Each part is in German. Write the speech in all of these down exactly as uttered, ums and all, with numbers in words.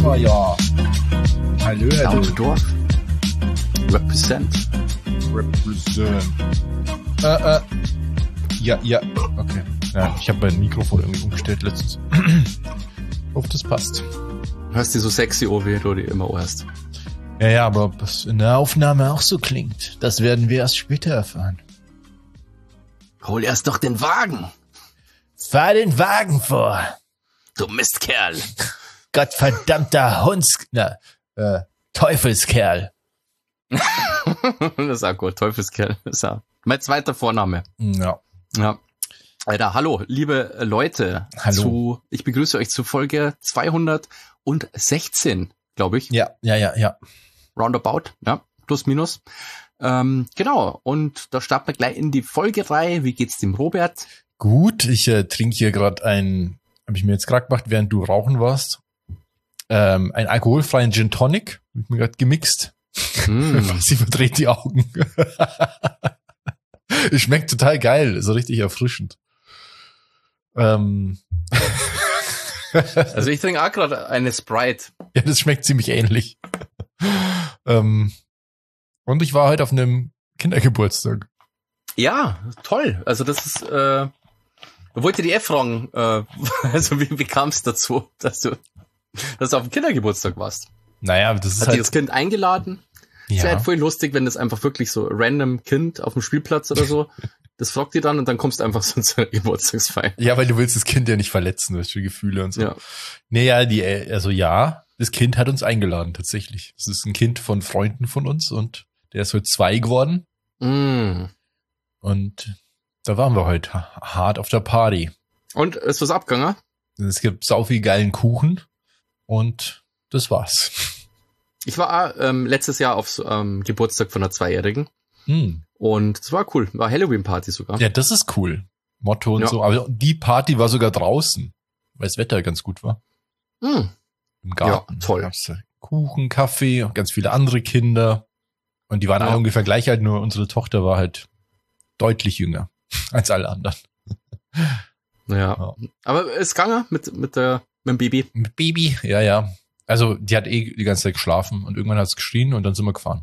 wir ja. Hallo, hallo. Dorf. Represent. Represent. Äh, äh. Ja, ja. Okay. Ja, ich habe mein Mikrofon irgendwie umgestellt letztens. Ich hoffe, das passt. Hörst du so sexy, oh, wie du die immer hörst. Ja, ja, aber ob das in der Aufnahme auch so klingt, das werden wir erst später erfahren. Hol erst doch den Wagen. Fahr den Wagen vor. Du Mistkerl. Gottverdammter Hunds... Na, äh, Teufelskerl. Das ist auch gut, Teufelskerl. Das ist auch mein zweiter Vorname. Ja. Ja. Alter, hallo, liebe Leute. Hallo. Zu, ich begrüße euch zu Folge zweihundertsechzehn, glaube ich. Ja, ja, ja, ja. Roundabout, ja, plus minus. Ähm, genau, und da starten wir gleich in die Folgerei. Wie geht's dem Robert? Gut, ich äh, trinke hier gerade ein, habe ich mir jetzt gerade gemacht, während du rauchen warst, ähm, einen alkoholfreien Gin Tonic. Hab ich mir gerade gemixt. Mm. Sie verdreht die Augen. Es schmeckt total geil, so richtig erfrischend. Ähm. Also ich trinke auch gerade eine Sprite. Ja, das schmeckt ziemlich ähnlich. ähm. Und ich war heute auf einem Kindergeburtstag. Ja, toll. Also das ist, äh, ich wollte die eh fragen, äh, also wie, wie kam es dazu, dass du, dass du auf dem Kindergeburtstag warst? Naja, das ist Hat halt... dich das Kind eingeladen? Ja. Es wäre halt voll lustig, wenn das einfach wirklich so random Kind auf dem Spielplatz oder so, das fragt dir dann und dann kommst du einfach so zu einer Geburtstagsfeier. Ja, weil du willst das Kind ja nicht verletzen, weißt du, für Gefühle und so. Ja. Naja, die, also ja, das Kind hat uns eingeladen, tatsächlich. Das ist ein Kind von Freunden von uns und der ist heute zwei geworden. Mm. Und da waren wir heute hart auf der Party. Und ist was abgegangen? Es gibt sau viel geilen Kuchen und das war's. Ich war ähm, letztes Jahr auf so, ähm, Geburtstag von einer Zweijährigen Hm. und es war cool. War Halloween-Party sogar. Ja, das ist cool. Motto und Ja. so. Aber die Party war sogar draußen, weil das Wetter ganz gut war. Mm. Im Garten. Ja, toll. Da gab's da Kuchen, Kaffee und ganz viele andere Kinder. Und die waren Ja. alle ungefähr gleich alt, nur unsere Tochter war halt deutlich jünger als alle anderen. Ja. Ja. Aber es gegangen mit, mit, der, mit dem Baby. Mit Baby, ja, ja. Also die hat eh die ganze Zeit geschlafen und irgendwann hat es geschrien und dann sind wir gefahren.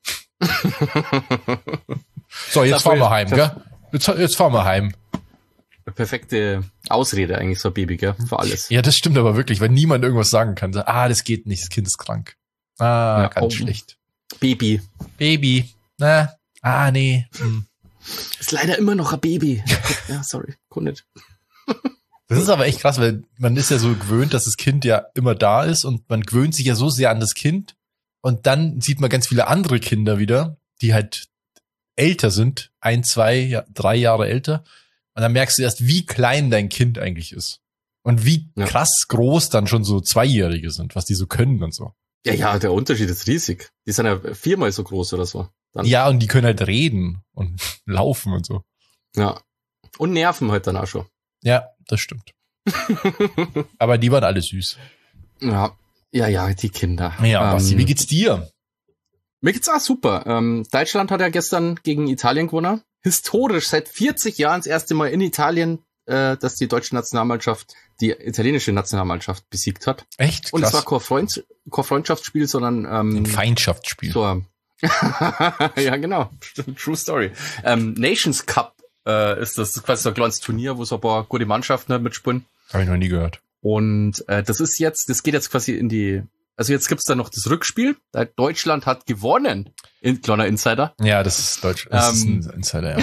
So, jetzt fahren wir heim, gell? Jetzt, jetzt fahren wir heim. Perfekte Ausrede eigentlich, so ein Baby, gell? Für alles. Ja, das stimmt aber wirklich, weil niemand irgendwas sagen kann. So, ah, das geht nicht, das Kind ist krank. Ah, Ja, ganz oh. schlecht. Baby. Baby, na, ah, nee. Hm. Ist leider immer noch ein Baby. Ja, sorry, kann nicht. Das ist aber echt krass, weil man ist ja so gewöhnt, dass das Kind ja immer da ist und man gewöhnt sich ja so sehr an das Kind und dann sieht man ganz viele andere Kinder wieder, die halt älter sind, ein, zwei, ja, drei Jahre älter und dann merkst du erst, wie klein dein Kind eigentlich ist und wie Ja. krass groß dann schon so Zweijährige sind, was die so können und so. Ja, ja, der Unterschied ist riesig. Die sind ja viermal so groß oder so. Dann, Ja, und die können halt reden und laufen und so. ja. Und nerven halt dann auch schon. Ja, das stimmt. Aber die waren alle süß. Ja, ja, ja, die Kinder. Ja, Basti, ähm, wie geht's dir? Mir geht's auch super. Ähm, Deutschland hat ja gestern gegen Italien gewonnen. Historisch seit vierzig Jahren das erste Mal in Italien, äh, dass die deutsche Nationalmannschaft die italienische Nationalmannschaft besiegt hat. Echt? Und es war Krass. kein, Freund, kein Freundschaftsspiel, sondern ähm, Ein Feindschaftsspiel. so ein ja, genau. True Story. Ähm, Nations Cup äh, ist das, das ist quasi so ein kleines Turnier, wo so ein paar gute Mannschaften halt mitspielen. Habe ich noch nie gehört. Und äh, das ist jetzt, das geht jetzt quasi in die, also jetzt gibt's da noch das Rückspiel. Da Deutschland hat gewonnen. In, kleiner Insider. Ja, das ist Deutsch. Das Ähm. ist ein Insider, ja.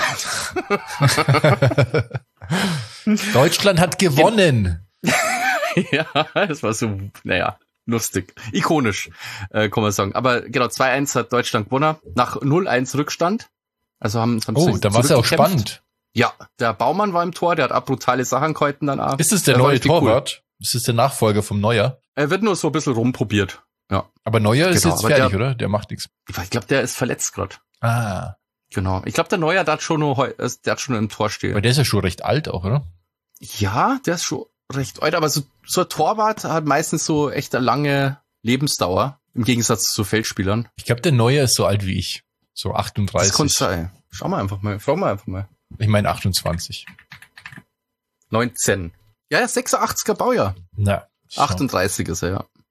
Deutschland hat gewonnen. Ja, das war so, naja, lustig. Ikonisch, äh, kann man sagen. Aber genau, zwei eins hat Deutschland gewonnen. Nach null eins Rückstand. Also haben, haben Oh, sie da war es ja auch zurückgekämpft. spannend. Ja, der Baumann war im Tor, der hat auch brutale Sachen gehalten dann auch. Ist es der Das war neue richtig cool. Torwart? Ist es der Nachfolger vom Neuer? Er wird nur so ein bisschen rumprobiert. Ja. Aber Neuer ist Genau, jetzt aber fertig, der- oder? Der macht nichts. Ich glaube, der ist verletzt gerade. Ah, Genau. Ich glaube, der Neuer, der hat schon noch, heu- äh, der hat schon im Tor weil stehen. der ist ja schon recht alt auch, oder? Ja, der ist schon recht alt, aber so, so ein Torwart hat meistens so echt eine lange Lebensdauer. Im Gegensatz zu Feldspielern. Ich glaube, der Neuer ist so alt wie ich. So Das achtunddreißig. kann sein. Schau mal einfach mal. Frag mal einfach mal. Ich meine achtundzwanzig. neunzehn. Ja, ja, sechsundachtziger Baujahr. Na. schau. achtunddreißig ist er, ja.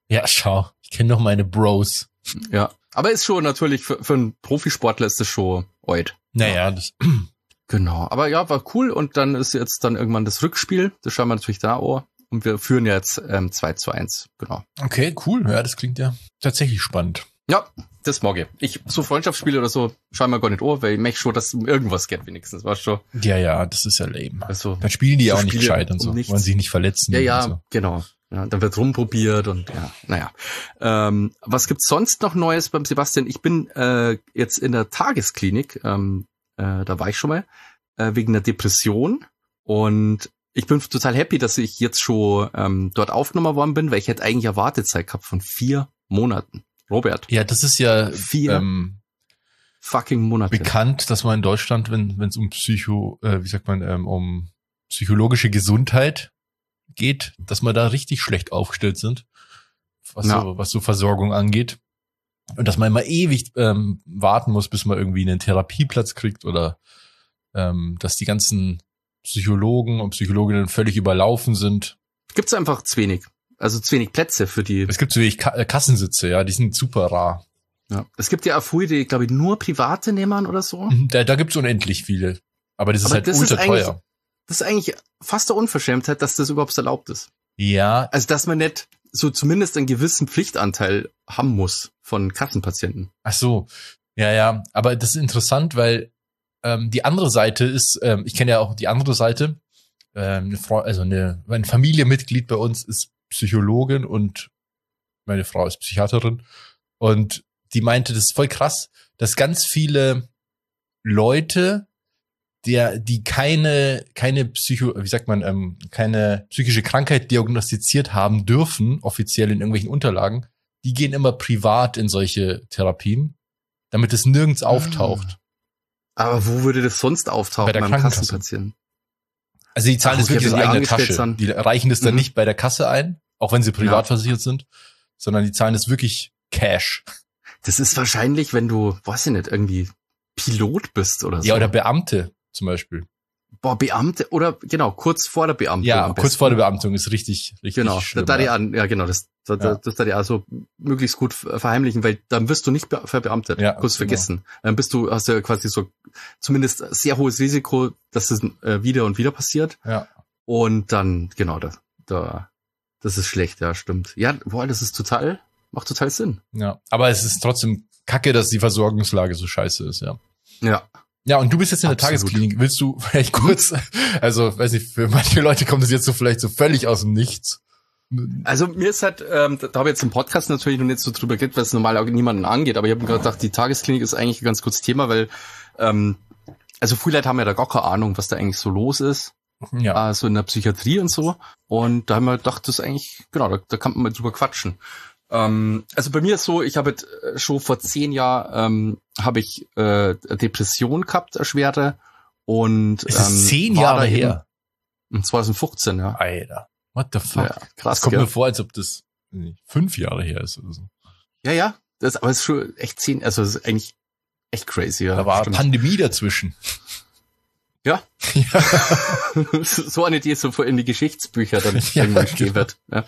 Ja, schau, ich kenne doch meine Bros. Ja, aber ist schon natürlich, für, für einen Profisportler ist das schon oid. Naja, das... Genau, aber ja, war cool und dann ist jetzt dann irgendwann das Rückspiel, das schauen wir natürlich da auch und wir führen jetzt ähm, zwei zu eins, genau. Okay, cool, ja, das klingt ja tatsächlich spannend. Ja, das mag ich. Ich, so Freundschaftsspiele oder so, schauen wir gar nicht an, weil ich möchte schon, dass um irgendwas geht wenigstens, weißt du schon. Ja, ja, das ist ja lame. Also, dann spielen die ja so auch nicht Spiele gescheit und so, um nichts. wollen sich nicht verletzen. Ja, ja, und so. genau. Ja, dann wird rumprobiert und ja, naja. Ähm, was gibt's sonst noch Neues beim Sebastian? Ich bin äh, jetzt in der Tagesklinik, ähm, äh, da war ich schon mal, äh, wegen einer Depression und ich bin total happy, dass ich jetzt schon ähm, dort aufgenommen worden bin, weil ich hätte eigentlich eine Wartezeit gehabt von vier Monaten. Robert. Ja, das ist ja vier ähm, fucking Monate. bekannt, dass man in Deutschland, wenn wenn es um Psycho, äh, wie sagt man, ähm, um psychologische Gesundheit geht, dass wir da richtig schlecht aufgestellt sind, was Ja. so was so Versorgung angeht. Und dass man immer ewig ähm, warten muss, bis man irgendwie einen Therapieplatz kriegt oder ähm, dass die ganzen Psychologen und Psychologinnen völlig überlaufen sind. Gibt's einfach zu wenig. Also zu wenig Plätze für die. Es gibt so wenig Ka- äh, Kassensitze, ja, die sind super rar. Ja. Es gibt ja auch viele, die, glaube ich, nur Private nehmen oder so. Mhm, Da, da gibt's unendlich viele. Aber das ist Aber halt das ist ultra eigentlich- teuer. Das ist eigentlich fast eine Unverschämtheit, dass das überhaupt erlaubt ist. Ja, Also, dass man nicht so zumindest einen gewissen Pflichtanteil haben muss von Kassenpatienten. ach so. Ja, ja. Aber das ist interessant, weil ähm, die andere Seite ist, ähm, ich kenne ja auch die andere Seite, ähm, eine Frau, also eine, ein Familienmitglied bei uns ist Psychologin und meine Frau ist Psychiaterin. Und die meinte, das ist voll krass, dass ganz viele Leute, der, die keine, keine Psycho, wie sagt man, ähm, keine psychische Krankheit diagnostiziert haben dürfen, offiziell in irgendwelchen Unterlagen, die gehen immer privat in solche Therapien, damit es nirgends auftaucht. Aber wo würde das sonst auftauchen Bei der beim Krankenkasse. Kassenpatienten? Also die zahlen Ach, das okay, wirklich aus wenn die eigener angestellt Tasche. sind. Die reichen das dann Mhm. nicht bei der Kasse ein, auch wenn sie privat Ja. versichert sind, sondern die zahlen das wirklich Cash. Das ist wahrscheinlich, wenn du, weiß ich nicht, irgendwie Pilot bist oder so. Ja, oder Beamte zum Beispiel. Boah, Beamte, oder genau, kurz vor der Beamtung. Ja, am kurz besten. vor der Beamtung ist richtig, richtig Genau, schlimm. da, da die ja. an, ja genau, das, da, Ja. das da die also möglichst gut verheimlichen, weil dann wirst du nicht be- verbeamtet, Ja, kurz genau. vergessen. Dann bist du, hast du ja quasi so zumindest sehr hohes Risiko, dass es äh, wieder und wieder passiert. Ja. Und dann, genau, da, da, das ist schlecht, ja, stimmt. Ja, boah, das ist total, macht total Sinn. Ja, aber es ist trotzdem kacke, dass die Versorgungslage so scheiße ist, ja. Ja. Ja, und du bist jetzt in der Absolut. Tagesklinik. Willst du vielleicht kurz, also, weiß nicht, für manche Leute kommt das jetzt so vielleicht so völlig aus dem Nichts. Also mir ist halt, ähm, da, da habe ich jetzt im Podcast natürlich noch nicht so drüber geredet, weil es normal auch niemanden angeht, aber ich habe mir gerade gedacht, die Tagesklinik ist eigentlich ein ganz gutes Thema, weil, ähm, also viele Leute haben ja da gar keine Ahnung, was da eigentlich so los ist. Ja. äh, so in der Psychiatrie und so. Und da haben wir gedacht, das ist eigentlich, genau, da, da kann man mal drüber quatschen. Ähm, also bei mir ist so, ich habe jetzt äh, schon vor zehn Jahren ähm, habe ich äh, Depression gehabt, eine schwere. Und Es ist ähm, zehn war Jahre da eben- her. in zwanzig fünfzehn, ja. Alter. What the fuck? Ja, Das krass, kommt gell? mir vor, als ob das nicht, fünf Jahre her ist oder so. Ja, ja. Das, aber es ist schon echt zehn, also es ist eigentlich echt crazy, ja. Da war stimmt. Pandemie dazwischen. Ja. Ja. So eine, die so in die Geschichtsbücher dann Ja, irgendwann stehen genau. wird. Ja.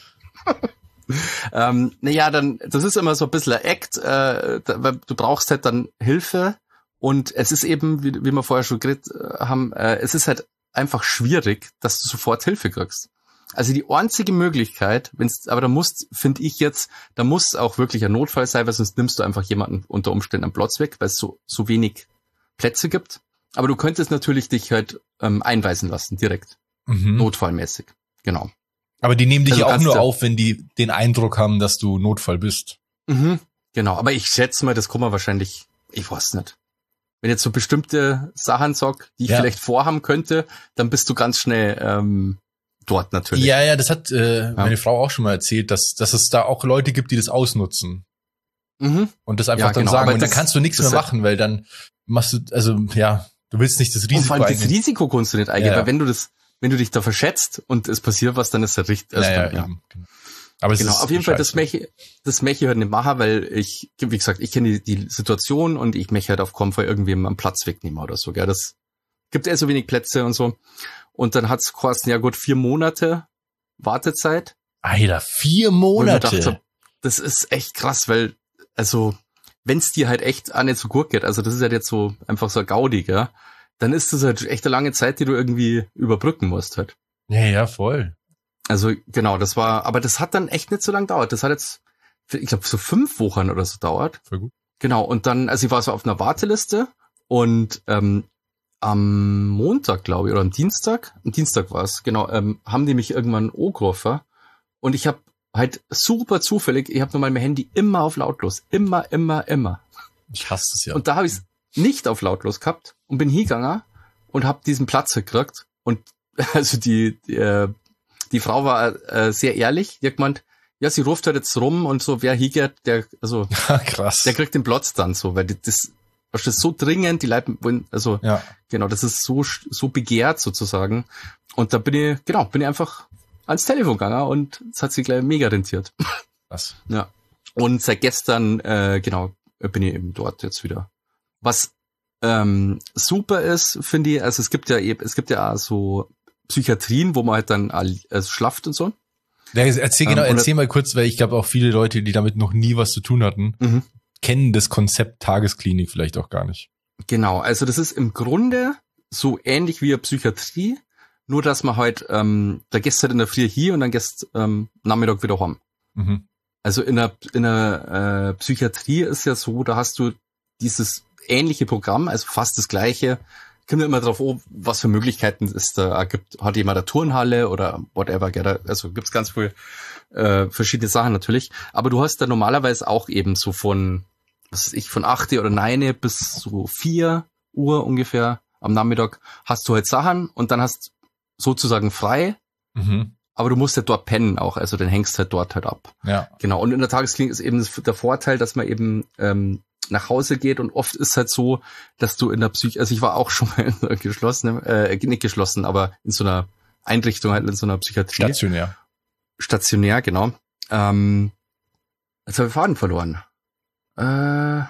ähm, naja, dann, das ist immer so ein bisschen ein Act, äh, da, weil du brauchst halt dann Hilfe und es ist eben, wie, wie wir vorher schon geredet äh, haben, äh, es ist halt einfach schwierig, dass du sofort Hilfe kriegst. Also die einzige Möglichkeit, wenn's, aber da musst, finde ich jetzt, da muss auch wirklich ein Notfall sein, weil sonst nimmst du einfach jemanden unter Umständen am Platz weg, weil es so, so wenig Plätze gibt. Aber du könntest natürlich dich halt ähm, einweisen lassen, direkt, Mhm. notfallmäßig. Genau. Aber die nehmen dich Also ja auch kannst nur du- auf, wenn die den Eindruck haben, dass du Notfall bist. Mhm. Genau, aber ich schätze mal, das kann man wahrscheinlich, ich weiß nicht. Wenn jetzt so bestimmte Sachen sag, die ich Ja. vielleicht vorhaben könnte, dann bist du ganz schnell ähm, dort natürlich. Ja, ja, das hat äh, meine Frau auch schon mal erzählt, dass, dass es da auch Leute gibt, die das ausnutzen Mhm. und das einfach Ja, dann genau, sagen. aber Und dann das- kannst du nichts das mehr ist- machen, weil dann machst du, also ja, du willst nicht das Und Risiko vor allem das eingehen. Risiko kannst du nicht eingehen, Ja, ja. weil wenn du das, wenn du dich da verschätzt und es passiert was, dann ist das richtig. Also Naja, dann, ja. eben. Genau. Aber es Genau, ist auf jeden Fall, das scheiße. möchte das möchte ich halt nicht machen, weil ich, wie gesagt, ich kenne die, die Situation und ich möchte halt auf keinen Fall irgendwem am Platz wegnehmen oder so, gell, das gibt eh so wenig Plätze und so. Und dann hat's kosten ja gut vier Monate Wartezeit. Alter, vier Wo ich mir Monate. dachte, das ist echt krass, weil, also, wenn's dir halt echt auch nicht so gut geht, also das ist halt jetzt so einfach so ein Gaudi, gell, dann ist das halt echt eine lange Zeit, die du irgendwie überbrücken musst halt. Ja, ja, voll. Also genau, das war, aber das hat dann echt nicht so lange gedauert. Das hat jetzt, ich glaube, so fünf Wochen oder so gedauert. Voll gut. Genau, und dann, also ich war so auf einer Warteliste und ähm, am Montag, glaube ich, oder am Dienstag, am Dienstag war es, genau, ähm, haben die mich irgendwann angerufen und ich habe halt super zufällig, ich habe nur mein Handy immer auf lautlos, immer, immer, immer. Ich hasse es ja. Und da habe ich es nicht auf lautlos gehabt und bin hingegangen und habe diesen Platz gekriegt und also die, die, äh, die Frau war äh, sehr ehrlich, die hat gemeint, ja, sie ruft halt jetzt rum und so, wer hingeht, der, also, krass. der kriegt den Platz dann so, weil die, das, das ist so dringend, die Leute wollen, also, ja. Genau, das ist so, so begehrt sozusagen. Und da bin ich, genau, bin ich einfach ans Telefon gegangen und es hat sich gleich mega rentiert. Krass. Ja. Und seit gestern, äh, genau, bin ich eben dort jetzt wieder. Was ähm, super ist, finde ich, also es gibt ja eben, es gibt ja auch so Psychiatrien, wo man halt dann also schlaft und so. Ja, erzähl genau, ähm, erzähl mal kurz, weil ich glaube auch viele Leute, die damit noch nie was zu tun hatten, mhm. kennen das Konzept Tagesklinik vielleicht auch gar nicht. Genau, also das ist im Grunde so ähnlich wie eine Psychiatrie, nur dass man halt, ähm, da gehst du halt in der Früh hier und dann gehst ähm, Nachmittag wieder heim. Mhm. Also in der, in der äh, Psychiatrie ist ja so, da hast du dieses ähnliche Programm, also fast das gleiche. Kommt immer drauf an, was für Möglichkeiten es da gibt. Hat jemand eine Turnhalle oder whatever, gell? Also gibt's ganz viel äh, verschiedene Sachen natürlich. Aber du hast da normalerweise auch eben so von, was weiß ich, von acht oder neun bis so vier Uhr ungefähr am Nachmittag hast du halt Sachen und dann hast sozusagen frei. Mhm. Aber du musst ja dort pennen auch, also dann hängst halt dort halt ab. Ja. Genau. Und in der Tagesklinik ist eben der Vorteil, dass man eben ähm, nach Hause geht und oft ist halt so, dass du in der Psych, also ich war auch schon mal in einer geschlossenen, äh, nicht geschlossen, aber in so einer Einrichtung halt in so einer Psychiatrie. Stationär. Stationär, genau. Ähm, jetzt habe ich Faden verloren. Äh, ha,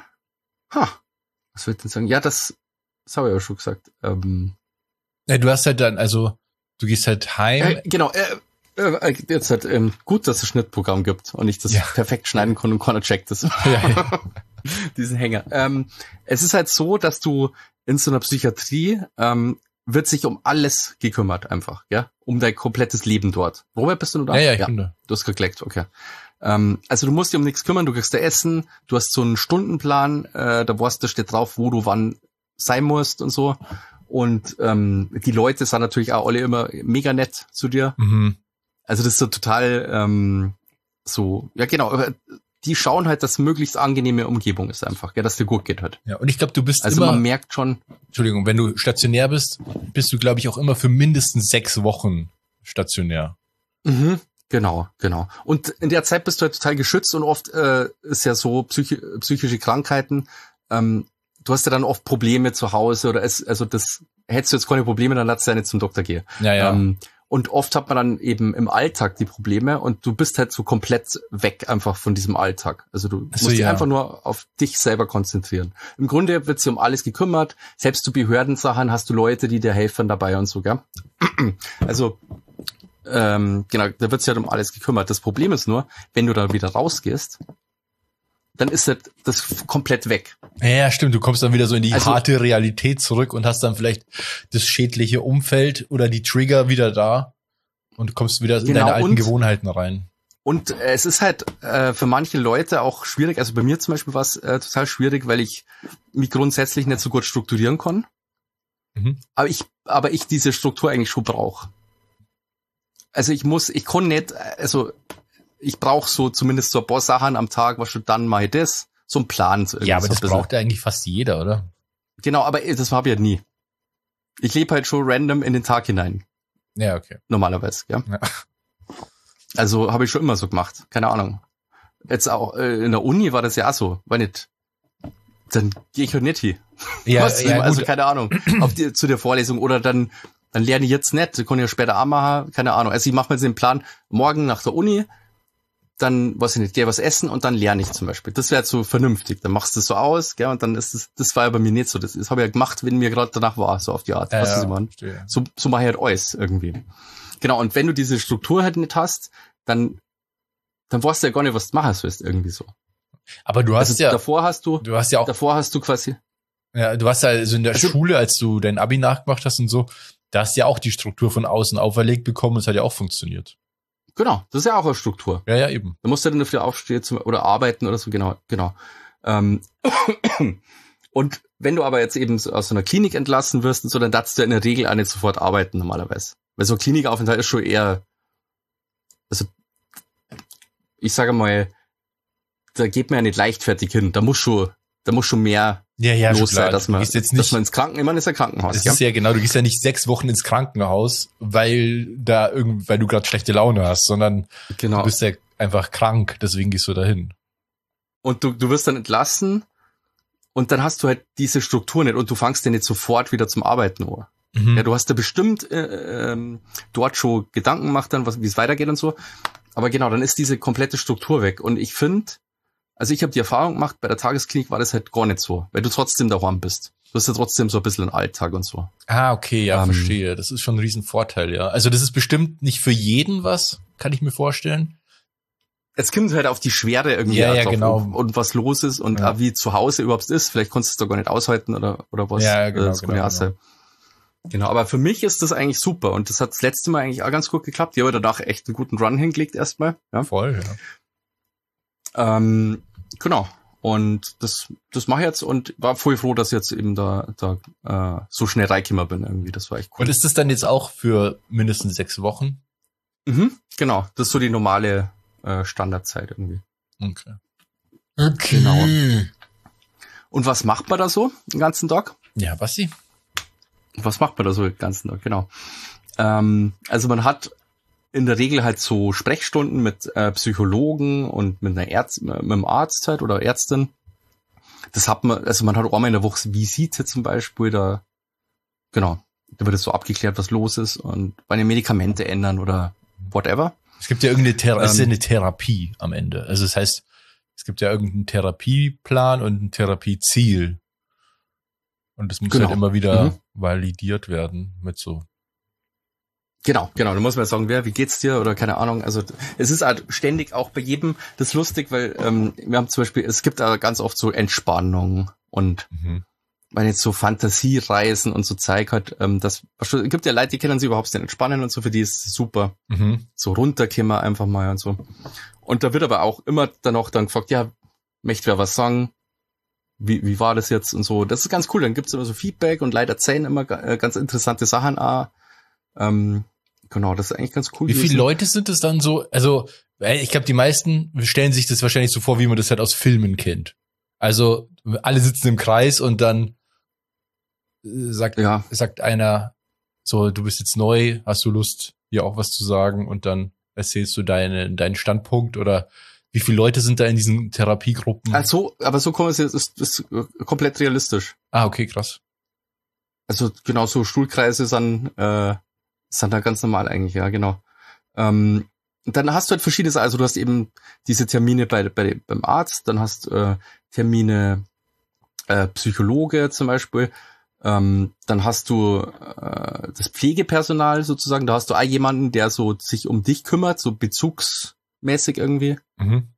was soll ich denn sagen? Ja, das, das habe ich ja schon gesagt. Ähm, ja, du hast halt dann, also du gehst halt heim. Äh, genau, äh, äh, jetzt halt ähm, gut, dass es Schnittprogramm gibt und ich das ja. perfekt schneiden kann und keiner checkt das. Ja, ja. Diesen Hänger. Ähm, es ist halt so, dass du in so einer Psychiatrie ähm, wird sich um alles gekümmert einfach, ja, um dein komplettes Leben dort. Robert, bist du noch da? Ja, ja, ich ja. bin da. Du hast geklickt, okay. Ähm, also du musst dich um nichts kümmern, du kriegst da Essen, du hast so einen Stundenplan, äh, da weißt du, steht drauf, wo du wann sein musst und so. Und ähm, die Leute sind natürlich auch alle immer mega nett zu dir. Mhm. Also das ist so total ähm, so, ja genau, aber die schauen halt, dass möglichst angenehme Umgebung ist einfach, ja, dass dir gut geht halt. Ja, und ich glaube, du bist also immer... Also man merkt schon... Entschuldigung, wenn du stationär bist, bist du, glaube ich, auch immer für mindestens sechs Wochen stationär. Mhm, genau, genau. Und in der Zeit bist du halt total geschützt und oft äh, ist ja so psychi- psychische Krankheiten, ähm, du hast ja dann oft Probleme zu Hause oder es, also das, hättest du jetzt keine Probleme, dann lass du ja nicht zum Doktor gehen. Ja, ja. Ähm, und oft hat man dann eben im Alltag die Probleme und du bist halt so komplett weg einfach von diesem Alltag. Also du so, musst dich ja. einfach nur auf dich selber konzentrieren. Im Grunde wird sich um alles gekümmert. Selbst zu Behördensachen hast du Leute, die dir helfen dabei und so, gell? Also, ähm, genau, da wird sich halt um alles gekümmert. Das Problem ist nur, wenn du da wieder rausgehst, dann ist das, das komplett weg. Ja, stimmt. Du kommst dann wieder so in die also, harte Realität zurück und hast dann vielleicht das schädliche Umfeld oder die Trigger wieder da und kommst wieder in genau, deine alten und, Gewohnheiten rein. Und äh, es ist halt äh, für manche Leute auch schwierig. Also bei mir zum Beispiel war es äh, total schwierig, weil ich mich grundsätzlich nicht so gut strukturieren kann. Mhm. Aber ich, aber ich diese Struktur eigentlich schon brauche. Also ich muss, ich kann nicht, also ich brauche so zumindest so ein paar Sachen am Tag, was schon dann mache ich das, so ein Plan. So ja, aber so das braucht ja eigentlich fast jeder, oder? Genau, aber das habe ich ja nie. Ich lebe halt schon random in den Tag hinein. Ja, okay. Normalerweise, ja. ja. Also habe ich schon immer so gemacht, keine Ahnung. Jetzt auch äh, in der Uni war das ja auch so, war nicht. Dann gehe ich halt nicht hin. Ja, Was, ja, also gut. keine Ahnung, auf die, zu der Vorlesung oder dann dann lerne ich jetzt nicht, kann ich ja später auch machen, keine Ahnung. Also ich mache mir jetzt den Plan, morgen nach der Uni, dann, weiß ich nicht, gehe was essen und dann lerne ich zum Beispiel. Das wäre so vernünftig. Dann machst du es so aus, gell, und dann ist es, das war ja bei mir nicht so. Das, das habe ich ja gemacht, wenn mir gerade danach war, so auf die Art. Ja, was ja, ist man? verstehe. So, so mache ich halt alles irgendwie. Genau, und wenn du diese Struktur halt nicht hast, dann dann weißt du ja gar nicht, was du machen sollst, irgendwie so. Aber du hast also ja, davor hast du, du hast ja auch, davor hast du quasi, ja, du hast ja also in der Also- Schule, als du dein Abi nachgemacht hast und so, da hast du ja auch die Struktur von außen auferlegt bekommen und es hat ja auch funktioniert. genau, das ist ja auch eine Struktur. Ja, ja, eben. Da musst du dann dafür aufstehen zum, oder arbeiten oder so, genau, genau. Ähm, und wenn du aber jetzt eben so aus so einer Klinik entlassen wirst und so, dann darfst du ja in der Regel auch nicht sofort arbeiten normalerweise. Weil so ein Klinikaufenthalt ist schon eher, also ich sage mal, da geht man ja nicht leichtfertig hin. Da muss schon, da muss schon mehr Ja, ja, los schon klar. sein, dass Du man, gehst jetzt dass nicht, man ins Krankenhaus, man ist ja Krankenhaus. das Ja? ist ja genau, du gehst ja nicht sechs Wochen ins Krankenhaus, weil da irgend, weil du gerade schlechte Laune hast, sondern Genau. du bist ja einfach krank, deswegen gehst du dahin. Und du, du wirst dann entlassen und dann hast du halt diese Struktur nicht und du fangst ja nicht sofort wieder zum Arbeiten an. Mhm. Ja, du hast ja bestimmt äh, ähm, dort schon Gedanken gemacht, dann was, wie es weitergeht und so. Aber genau, dann ist diese komplette Struktur weg. Und ich finde, also ich habe die Erfahrung gemacht, bei der Tagesklinik war das halt gar nicht so, weil du trotzdem daheim bist. Du hast ja trotzdem so ein bisschen einen Alltag und so. Ah, okay, ja, Ähm, verstehe. Das ist schon ein Riesenvorteil, ja. Also das ist bestimmt nicht für jeden was, kann ich mir vorstellen. Es kommt halt auf die Schwere irgendwie Ja, auch ja, drauf, genau. und, und was los ist und Ja. auch wie zu Hause überhaupt ist. Vielleicht konntest du es da gar nicht aushalten oder, oder was. Ja, genau, das kann genau, ja auch sein. Genau, aber für mich ist das eigentlich super und das hat das letzte Mal eigentlich auch ganz gut geklappt. Ich habe danach echt einen guten Run hingelegt erstmal. Ja. Voll, ja. Ähm, genau. Und das, das mache ich jetzt und war voll froh, dass ich jetzt eben da, da äh, so schnell reingekommen bin irgendwie. Das war echt cool. Und ist das dann jetzt auch für mindestens sechs Wochen? Mhm, genau, das ist so die normale äh, Standardzeit irgendwie. Okay. Okay. Genau. Und was macht man da so den ganzen Tag? Ja, Basti? Was macht man da so den ganzen Tag? Genau. Ähm, also man hat in der Regel halt so Sprechstunden mit äh, Psychologen und mit einer Ärzt, mit einem Arzt halt oder Ärztin. Das hat man, also man hat auch mal in der Woche Visite zum Beispiel, da, genau, da wird es so abgeklärt, was los ist und meine Medikamente ändern oder whatever. Es gibt ja irgendeine Thera- Ähm, es ist ja eine Therapie am Ende. Also das heißt, es gibt ja irgendeinen Therapieplan und ein Therapieziel. Und das muss Genau. halt immer wieder Mhm. validiert werden mit so. Genau, genau. Da muss man sagen, wer, wie geht's dir oder keine Ahnung. Also es ist halt ständig auch bei jedem das ist lustig, weil ähm, wir haben zum Beispiel, es gibt da ganz oft so Entspannung und Mhm. weil jetzt so Fantasiereisen und so Zeug hat, ähm, das es gibt ja Leute, die können sich überhaupt nicht entspannen und so, für die ist es super. Mhm. So runterkommen einfach mal und so. Und da wird aber auch immer dann auch dann gefragt, ja, möchte wer was sagen? Wie, wie war das jetzt und so. Das ist ganz cool. Dann gibt's immer so Feedback und Leute erzählen immer äh, ganz interessante Sachen auch. Ähm, genau, das ist eigentlich ganz cool. Wie viele gewesen. Leute sind es dann so? Also, äh, ich glaube, die meisten stellen sich das wahrscheinlich so vor, wie man das halt aus Filmen kennt. Also, alle sitzen im Kreis und dann äh, sagt, Ja, sagt einer, so, du bist jetzt neu, hast du Lust, hier auch was zu sagen? Und dann erzählst du deine, deinen Standpunkt oder wie viele Leute sind da in diesen Therapiegruppen? also, aber so kommen wir jetzt, ist, ist komplett realistisch. Ah, okay, krass. Also genau so Stuhlkreise sind, äh, sind da ganz normal eigentlich, ja, genau. Ähm, und dann hast du halt verschiedene Sachen, also du hast eben diese Termine bei, bei beim Arzt, dann hast äh, Termine äh, Psychologe zum Beispiel, ähm, dann hast du äh, das Pflegepersonal sozusagen, da hast du auch jemanden, der so sich um dich kümmert, so bezugsmäßig irgendwie. Mhm.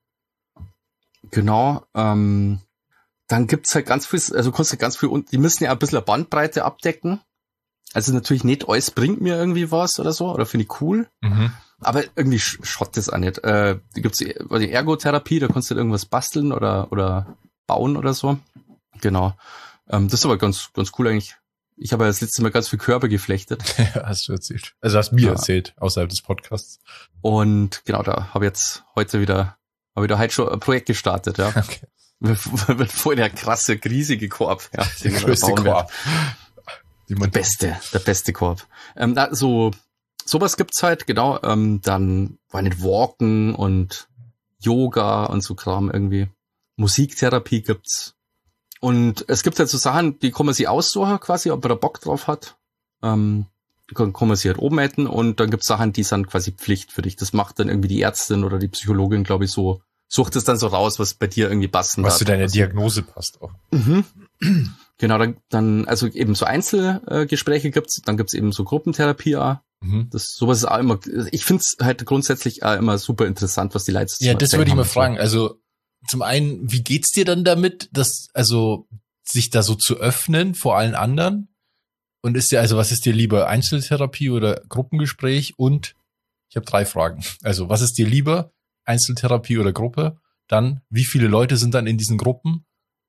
Genau, ähm, dann gibt's halt ganz viel, also kannst du ganz viel, und die müssen ja ein bisschen eine Bandbreite abdecken. Also natürlich nicht alles bringt mir irgendwie was oder so, oder finde ich cool. Mhm. Aber irgendwie sch- schott das auch nicht. Äh, da gibt's die, die Ergotherapie, da kannst du halt irgendwas basteln oder, oder bauen oder so. Genau. Ähm, das ist aber ganz, ganz cool eigentlich. Ich habe ja das letzte Mal ganz viel Körper geflechtet. Ja, hast du erzählt. Also hast mir Ja. erzählt, außerhalb des Podcasts. Und genau, da habe ich jetzt heute wieder, habe ich da heute schon ein Projekt gestartet, ja. Okay. Wird voll der krasse, riesige Korb. Ja, Der den wir da größte bauen werden. Korb. Die Der man beste, der beste Korb. Ähm, da, so, sowas gibt's halt, genau. Ähm, dann war nicht Walken und Yoga und so Kram irgendwie. Musiktherapie gibt's. Und es gibt halt so Sachen, die kann man sich aussuchen quasi, ob man da Bock drauf hat. Ähm, kann, kann man sich halt oben hätten. Und dann gibt's Sachen, die sind quasi Pflicht für dich. Das macht dann irgendwie die Ärztin oder die Psychologin, glaube ich, so. Sucht es dann so raus, was bei dir irgendwie passen was darf. zu deiner Also- Diagnose passt auch. Mhm. Genau, dann, dann, also eben so Einzelgespräche gibt's, dann gibt's eben so Gruppentherapie auch. Mhm. Das, sowas ist auch immer, ich finde es halt grundsätzlich auch immer super interessant, was die Leute Ja, das würde ich mal haben. fragen. Also zum einen, wie geht's dir dann damit, dass, also sich da so zu öffnen vor allen anderen? Und ist dir, also was ist dir lieber, Einzeltherapie oder Gruppengespräch? Und ich habe drei Fragen. Also was ist dir lieber, Einzeltherapie oder Gruppe? Dann, wie viele Leute sind dann in diesen Gruppen?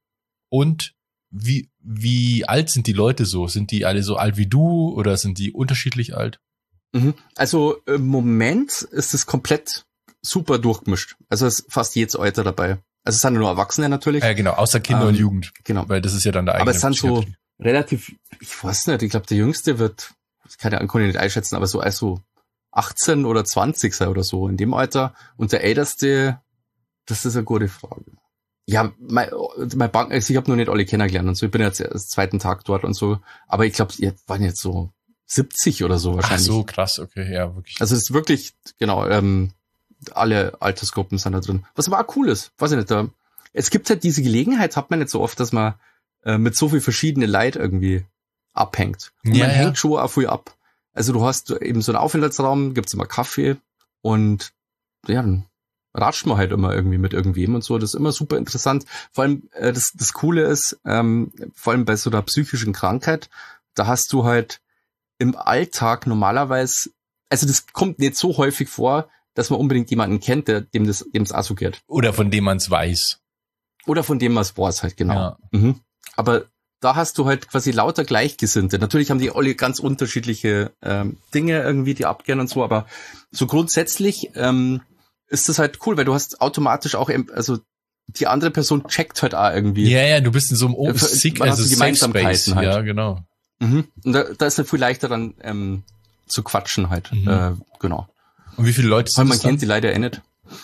Und wie, wie alt sind die Leute so? Sind die alle so alt wie du oder sind die unterschiedlich alt? Mhm. Also im Moment ist es komplett super durchgemischt. Also es ist fast jedes Alter dabei. Also es sind nur Erwachsene natürlich. Ja, genau, außer Kinder Ähm, und Jugend. Genau. Weil das ist ja dann der eigene. Aber es sind so Psychiatrie. relativ, ich weiß nicht, ich glaube der Jüngste wird, ich kann ja kann ich nicht einschätzen, aber so also achtzehn oder zwanzig sei oder so in dem Alter. Und der Älteste, das ist eine gute Frage. Ja, mein, mein Bank, also ich habe noch nicht alle kennengelernt und so. Ich bin jetzt erst zweiten Tag dort und so. Aber ich glaube, jetzt waren jetzt so siebzig oder so wahrscheinlich. Ach so, krass, okay, ja, wirklich. Also es ist wirklich, genau, ähm, alle Altersgruppen sind da drin. Was aber auch cool ist, weiß ich nicht, da, es gibt halt diese Gelegenheit, hat man nicht so oft, dass man äh, mit so viel verschiedene Leid irgendwie abhängt. Und Ja, man ja. hängt schon auch viel ab. Also du hast eben so einen Aufenthaltsraum, gibt's immer Kaffee und ja, dann ratscht man halt immer irgendwie mit irgendwem und so. Das ist immer super interessant. Vor allem, äh, das, das Coole ist, ähm, vor allem bei so einer psychischen Krankheit, da hast du halt im Alltag normalerweise, also das kommt nicht so häufig vor, dass man unbedingt jemanden kennt, der, dem das, dem es auch so geht. Oder von dem man es weiß. Oder von dem man es weiß halt, genau. Ja. Mhm. Aber da hast du halt quasi lauter Gleichgesinnte. Natürlich haben die alle ganz unterschiedliche ähm, Dinge irgendwie, die abgehen und so, aber so grundsätzlich ähm, ist das halt cool, weil du hast automatisch auch, also die andere Person checkt halt auch irgendwie. Ja, ja, du bist in so einem oh, sick, Man hat also so Safe Gemeinsamkeiten Space. halt. Ja, genau. Mhm. Und da, da ist es viel leichter dann ähm, zu quatschen halt. Mhm. Äh, genau. Und wie viele Leute Weil sind man das dann? kennt die leider eh nicht.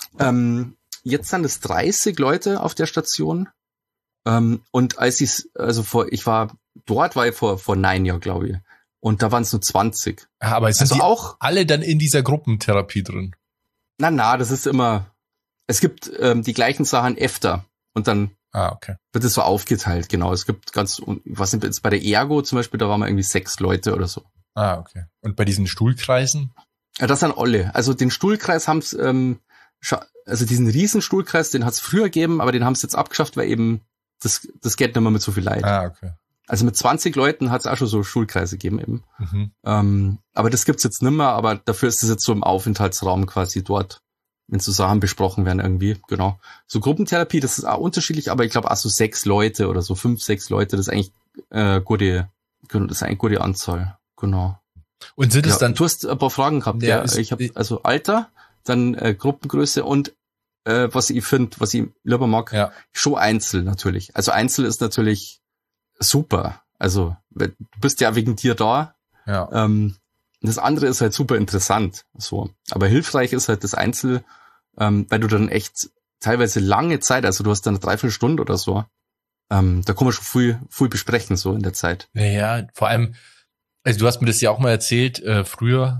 Ähm, jetzt sind es dreißig Leute auf der Station. Ähm, und als ich, also vor, ich war, dort war ich vor, vor neun Jahren, glaube ich. Und da waren es nur zwanzig. Ah, aber sind Also die auch, alle dann in dieser Gruppentherapie drin? na, na, das ist immer, es gibt ähm, die gleichen Sachen öfter. Und dann Ah, okay. wird es so aufgeteilt, genau. Es gibt ganz, was sind jetzt bei der Ergo zum Beispiel, da waren wir irgendwie sechs Leute oder so. Ah, okay. Und bei diesen Stuhlkreisen? Ja, das sind alle. Also den Stuhlkreis haben's, ähm, scha- also diesen riesen Stuhlkreis, den hat's früher gegeben, aber den haben's jetzt abgeschafft, weil eben das, das geht nicht mehr mit so viel Leid. Ah, okay. Also mit zwanzig Leuten hat's auch schon so Stuhlkreise gegeben eben. Mhm. Ähm, aber das gibt's jetzt nimmer, aber dafür ist es jetzt so im Aufenthaltsraum quasi dort, wenn so Sachen besprochen werden irgendwie, genau. So Gruppentherapie, das ist auch unterschiedlich, aber ich glaube auch so sechs Leute oder so fünf, sechs Leute, das ist eigentlich äh, gute, das ist eigentlich gute Anzahl, genau. Und sind es Ja, dann, du hast ein paar Fragen gehabt, Ja, ja. ist- Ich habe also Alter, dann äh, Gruppengröße und äh, was ich finde, was ich lieber mag, ja, schon Einzel natürlich. Also Einzel ist natürlich super. Also weil du bist ja wegen dir da. ja. Ähm, das andere ist halt super interessant. So, aber hilfreich ist halt das Einzel, ähm, weil du dann echt teilweise lange Zeit, also du hast dann eine Dreiviertelstunde oder so. Ähm, da kann man schon viel, viel besprechen so in der Zeit. Ja, ja, vor allem, also du hast mir das ja auch mal erzählt, äh, früher,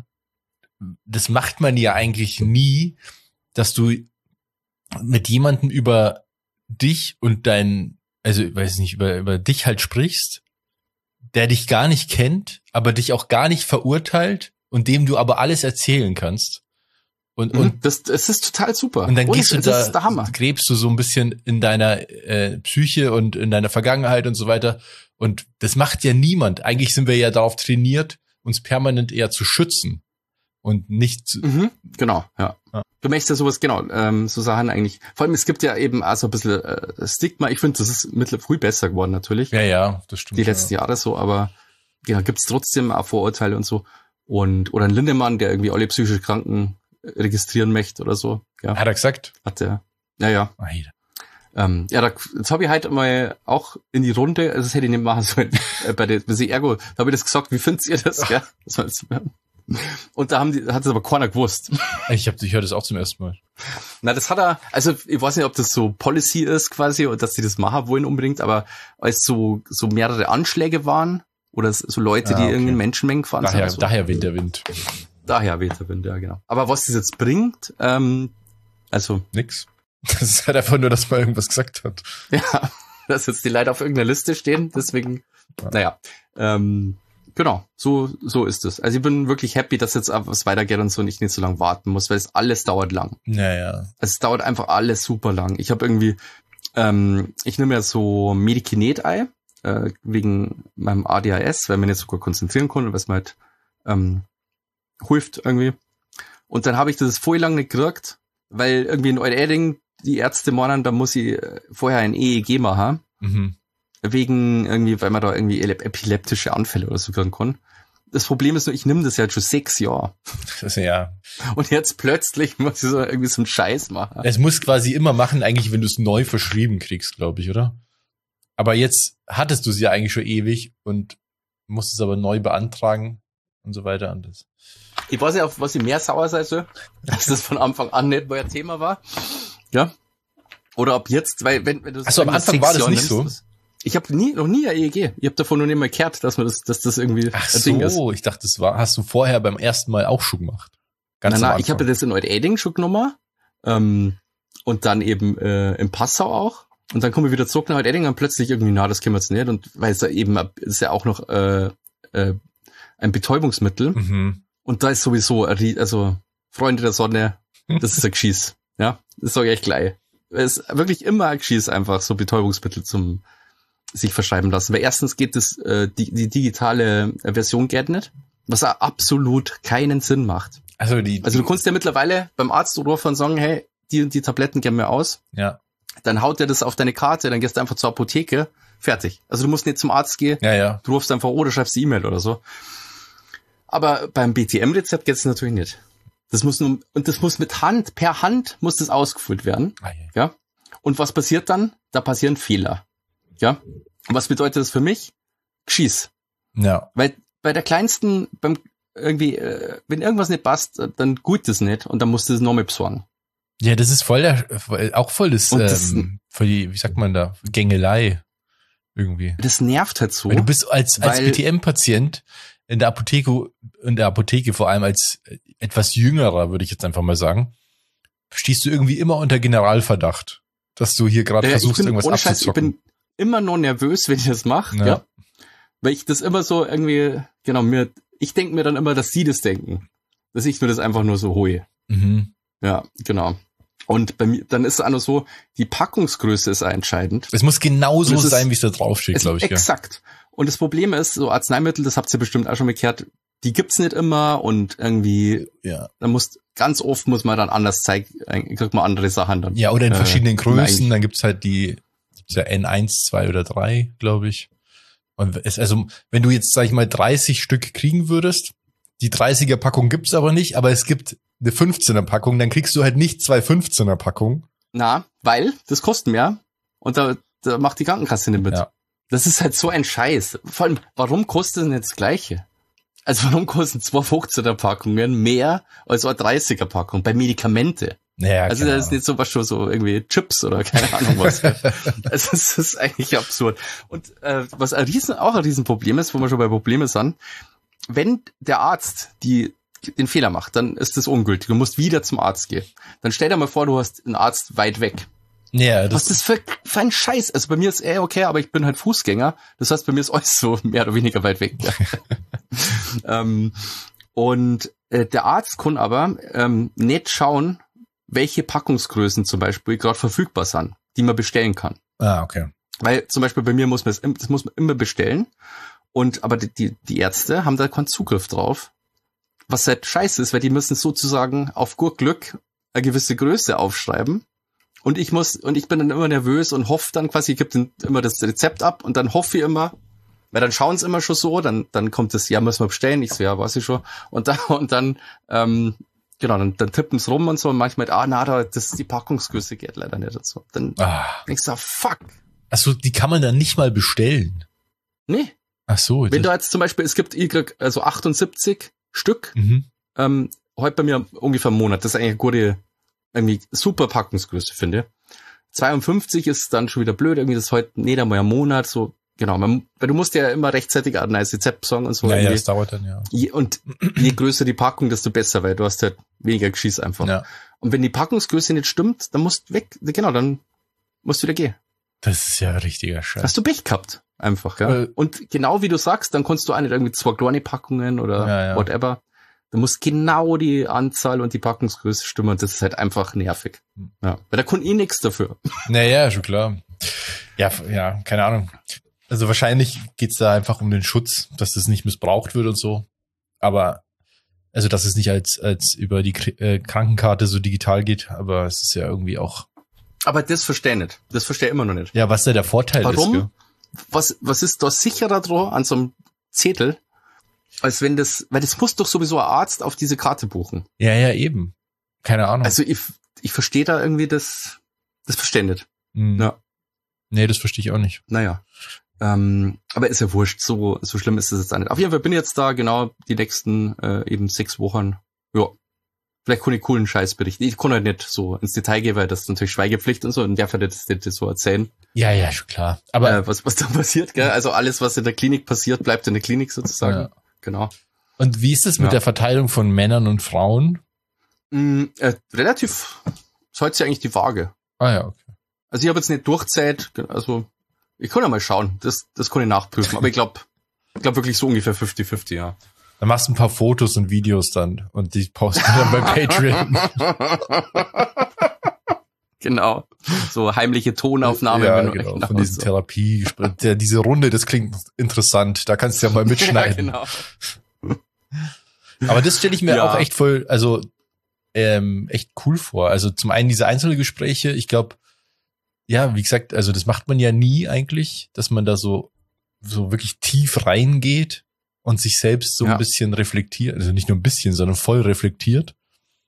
das macht man ja eigentlich nie, dass du mit jemandem über dich und dein, also ich weiß nicht, über, über dich halt sprichst, der dich gar nicht kennt, aber dich auch gar nicht verurteilt und dem du aber alles erzählen kannst. Und, Mhm, und, das, das ist total super. und dann Ohne gehst du Scheiß, da, das ist der Hammer. gräbst du so ein bisschen in deiner äh, Psyche und in deiner Vergangenheit und so weiter. Und das macht ja niemand. Eigentlich sind wir ja darauf trainiert, uns permanent eher zu schützen und nicht zu, Mhm, genau, ja. Ja. Du möchtest ja sowas, genau, ähm, so Sachen eigentlich. Vor allem, es gibt ja eben auch so ein bisschen äh, Stigma. Ich finde, das ist mittlerweile früh besser geworden natürlich. ja, ja, das stimmt. Die letzten ja. Jahre so, aber ja, gibt's trotzdem auch Vorurteile und so. Und, oder ein Lindemann, der irgendwie alle psychisch Kranken registrieren möchte oder so. Ja, Hat er gesagt? hat der. Ja, ja. Alter. Ähm, ja, da, jetzt habe ich halt mal auch in die Runde, also das hätte ich nicht machen sollen, äh, bei der, bei der Ergo, da habe ich das gesagt, wie findet ihr das, gell? Das war jetzt, und da haben die, hat es aber keiner gewusst. Ich hab, ich höre das auch zum ersten Mal. Na, das hat er, also ich weiß nicht, ob das so Policy ist quasi und dass die das machen wollen unbedingt, aber als so so mehrere Anschläge waren oder so Leute, Ah, die okay. irgendwie in Menschenmengen gefahren Daher, sind. So. daher weht der Wind. Daher weht der Wind, ja genau. Aber was das jetzt bringt, ähm, also Nix. Das ist halt einfach nur, dass man irgendwas gesagt hat. ja, dass jetzt die Leute auf irgendeiner Liste stehen, deswegen, Ja. naja, ähm, Genau, so so ist es. Also ich bin wirklich happy, dass jetzt was weitergeht und so und ich nicht so lange warten muss, weil es alles dauert lang. Naja. Also es dauert einfach alles super lang. Ich habe irgendwie, ähm, ich nehme ja so Medikinet-Ei, äh, wegen meinem A D H S, weil man nicht so gut konzentrieren kann und was man halt ähm, hilft irgendwie. Und dann habe ich das voll lang nicht gekriegt, weil irgendwie in Euerding die Ärzte meinen, da muss ich vorher ein E E G machen. Mhm. Wegen irgendwie, weil man da irgendwie epileptische Anfälle oder so kriegen kann. Das Problem ist nur, ich nehme das ja schon sechs Jahre. Das ist ja. Und jetzt plötzlich muss ich so irgendwie so einen Scheiß machen. Es muss quasi immer machen, eigentlich, wenn du es neu verschrieben kriegst, glaube ich, oder? Aber jetzt hattest du es ja eigentlich schon ewig und musst es aber neu beantragen und so weiter. Und das. Ich weiß nicht, auf was ich mehr sauer sei soll, dass das von Anfang an nicht euer Thema war. Ja. Oder ob jetzt, weil wenn, wenn du Achso, am Anfang war das nicht so. Das, ich habe nie, noch nie ein E E G. Ich habe davon noch nicht mal gehört, dass man das, dass das irgendwie Ach ein Ding ist. so, ich dachte, das war, hast du vorher beim ersten Mal auch schon gemacht. Ganz Nein, am nein, ich habe das in Euerding schon genommen. Ähm, und dann eben äh, in Passau auch. Und dann komme ich wieder zurück nach Euerding und plötzlich irgendwie, na, das können wir jetzt nicht. Und weil es da eben ist ja auch noch äh, äh, ein Betäubungsmittel. Mhm. Und da ist sowieso, also Freunde der Sonne, das ist ein Geschieß. Ja, das sage ich echt gleich. Es ist wirklich immer ein Geschieß, einfach so Betäubungsmittel zum sich verschreiben lassen. Weil erstens geht das, äh, die, die digitale Version geht nicht, was auch absolut keinen Sinn macht. Also, die, also du kannst ja mittlerweile beim Arzt rufen und sagen, hey, die und die Tabletten gehen mir aus. Ja. Dann haut der das auf deine Karte, dann gehst du einfach zur Apotheke, fertig. Also du musst nicht zum Arzt gehen, ja, ja. Du rufst einfach oder schreibst die E-Mail oder so. Aber beim B T M-Rezept geht es natürlich nicht. Das muss nur, und das muss mit Hand, per Hand muss das ausgefüllt werden. Ah, ja. Ja. Und was passiert dann? Da passieren Fehler. Ja. Und was bedeutet das für mich? Geschieß. Ja. Weil bei der kleinsten, beim irgendwie, äh, wenn irgendwas nicht passt, dann gut das nicht und dann musst du das nochmal besorgen. Ja, das ist voll der, auch voll das, das ähm, voll die, wie sagt man da, Gängelei irgendwie. Das nervt halt so. Weil du bist als, als weil, B T M-Patient in der Apotheke, in der Apotheke vor allem als etwas jüngerer, würde ich jetzt einfach mal sagen, stehst du irgendwie immer unter Generalverdacht, dass du hier gerade äh, versuchst, bin, irgendwas ohne Scheiß, abzuzocken. Ich bin immer noch nervös, wenn ich das mache, ja. ja. Weil ich das immer so irgendwie, genau, mir, ich denke mir dann immer, dass sie das denken. Dass ich mir das einfach nur so hole. Mhm. Ja, genau. Und bei mir, dann ist es auch noch so, die Packungsgröße ist entscheidend. Es muss genau so ist, sein, wie es da draufsteht, glaube ich. Exakt. Ja. Und das Problem ist, so Arzneimittel, das habt ihr bestimmt auch schon gehört, die gibt's nicht immer und irgendwie, ja. da muss, ganz oft muss man dann anders zeigen, kriegt man andere Sachen dann. Ja, oder in verschiedenen äh, Größen, nein. Dann gibt's halt die, gibt's ja N eins, zwei oder drei, glaube ich. Und es, also, wenn du jetzt, sag ich mal, dreißig Stück kriegen würdest, die dreißiger Packung gibt's aber nicht, aber es gibt eine fünfzehner Packung, dann kriegst du halt nicht zwei fünfzehner Packungen. Na, weil das kostet mehr und da, da macht die Krankenkasse nicht mit. Ja. Das ist halt so ein Scheiß. Vor allem, warum kostet denn jetzt das Gleiche? Also warum kosten zwei fünfzehner Packungen mehr als eine dreißiger Packung bei Medikamente? Ja, also genau. das ist nicht so was schon so irgendwie Chips oder keine Ahnung was. Also das ist eigentlich absurd. Und äh, was ein riesen, auch ein Riesenproblem ist, wo wir schon bei Problemen sind, wenn der Arzt die den Fehler macht, dann ist das ungültig. Du musst wieder zum Arzt gehen. Dann stell dir mal vor, du hast einen Arzt weit weg. Ja, das was ist das für, für ein Scheiß? Also bei mir ist eh okay, aber ich bin halt Fußgänger. Das heißt, bei mir ist alles so mehr oder weniger weit weg. Ja. ähm, und äh, der Arzt kann aber ähm, nicht schauen, welche Packungsgrößen zum Beispiel gerade verfügbar sind, die man bestellen kann. Ah, okay. Weil zum Beispiel bei mir muss man es, das muss man immer bestellen. Und aber die, die, die Ärzte haben da keinen Zugriff drauf. Was halt scheiße ist, weil die müssen sozusagen auf gut Glück eine gewisse Größe aufschreiben. Und ich muss, und ich bin dann immer nervös und hoffe dann quasi, ich gebe immer das Rezept ab und dann hoffe ich immer, weil dann schauen sie immer schon so, dann, dann kommt das, ja, müssen wir bestellen. Ich so, ja, weiß ich schon. Und dann, und dann, ähm, genau, dann, dann tippen sie rum und so und manchmal, ah, na, da, das, die Packungsgröße geht leider nicht dazu. Dann ah. denkst du, fuck. Achso, die kann man dann nicht mal bestellen. Nee. Ach so. Wenn du jetzt zum Beispiel, es gibt also achtundsiebzig Stück, mhm. ähm, heute bei mir ungefähr einen Monat. Das ist eigentlich eine gute, irgendwie super Packungsgröße, finde. zweiundfünfzig ist dann schon wieder blöd, irgendwie das ist heute nicht einmal ein Monat, so, genau, man, weil du musst ja immer rechtzeitig ein neues Rezept besorgen und so. Ja, ja, das dauert dann, ja. Je, und je größer die Packung, desto besser, weil du hast halt weniger Geschieß einfach. Ja. Und wenn die Packungsgröße nicht stimmt, dann musst du weg, genau, dann musst du wieder gehen. Das ist ja richtiger Scheiß. Hast du Pech gehabt? Einfach, ja. Äh, und genau wie du sagst, dann kannst du auch nicht irgendwie zwei kleine Packungen oder ja, ja. whatever. Da muss genau die Anzahl und die Packungsgröße stimmen und das ist halt einfach nervig. Ja. Weil da kann eh nichts dafür. Naja, schon klar. Ja, ja, keine Ahnung. Also wahrscheinlich geht's da einfach um den Schutz, dass das nicht missbraucht wird und so. Aber, also dass es nicht als als über die äh, Krankenkarte so digital geht, aber es ist ja irgendwie auch... Aber das verstehe ich nicht. Das verstehe ich immer noch nicht. Ja, was da der Vorteil Warum? ist. Warum? Was, was ist da sicherer dran an so einem Zettel, als wenn das, weil das muss doch sowieso ein Arzt auf diese Karte buchen. Ja, ja, eben. Keine Ahnung. Also ich, ich verstehe da irgendwie das, das verstehe ich nicht. Mhm. Ja. Nee, das verstehe ich auch nicht. Naja. Ähm, aber ist ja wurscht, so, so schlimm ist es jetzt auch nicht. Auf jeden Fall bin ich jetzt da genau die nächsten äh, eben sechs Wochen. Ja. Vielleicht kann ich coolen Scheiß berichten. Ich kann halt nicht so ins Detail gehen, weil das ist natürlich Schweigepflicht und so und darf ja das nicht so erzählen. Ja, ja, schon klar. Aber äh, was, was da passiert, gell? Also alles, was in der Klinik passiert, bleibt in der Klinik sozusagen. Ja. Genau. Und wie ist es mit ja. der Verteilung von Männern und Frauen? Mm, äh, relativ, es hält sich eigentlich die Waage. Ah ja, okay. Also ich habe jetzt nicht durchzählt, also ich kann ja mal schauen, das, das kann ich nachprüfen, aber ich glaube ich glaube wirklich so ungefähr fünfzig fünfzig, ja. Dann machst du ein paar Fotos und Videos dann und die posten dann bei Patreon. Genau. So heimliche Tonaufnahme. Ja, wenn genau, von diesen so. Therapie, der, diese Runde, das klingt interessant, da kannst du ja mal mitschneiden. Ja, genau. Aber das stelle ich mir ja. auch echt voll, also ähm, echt cool vor. Also zum einen diese Einzelgespräche, ich glaube, ja, wie gesagt, also das macht man ja nie eigentlich, dass man da so so wirklich tief reingeht und sich selbst so ja. ein bisschen reflektiert, also nicht nur ein bisschen, sondern voll reflektiert.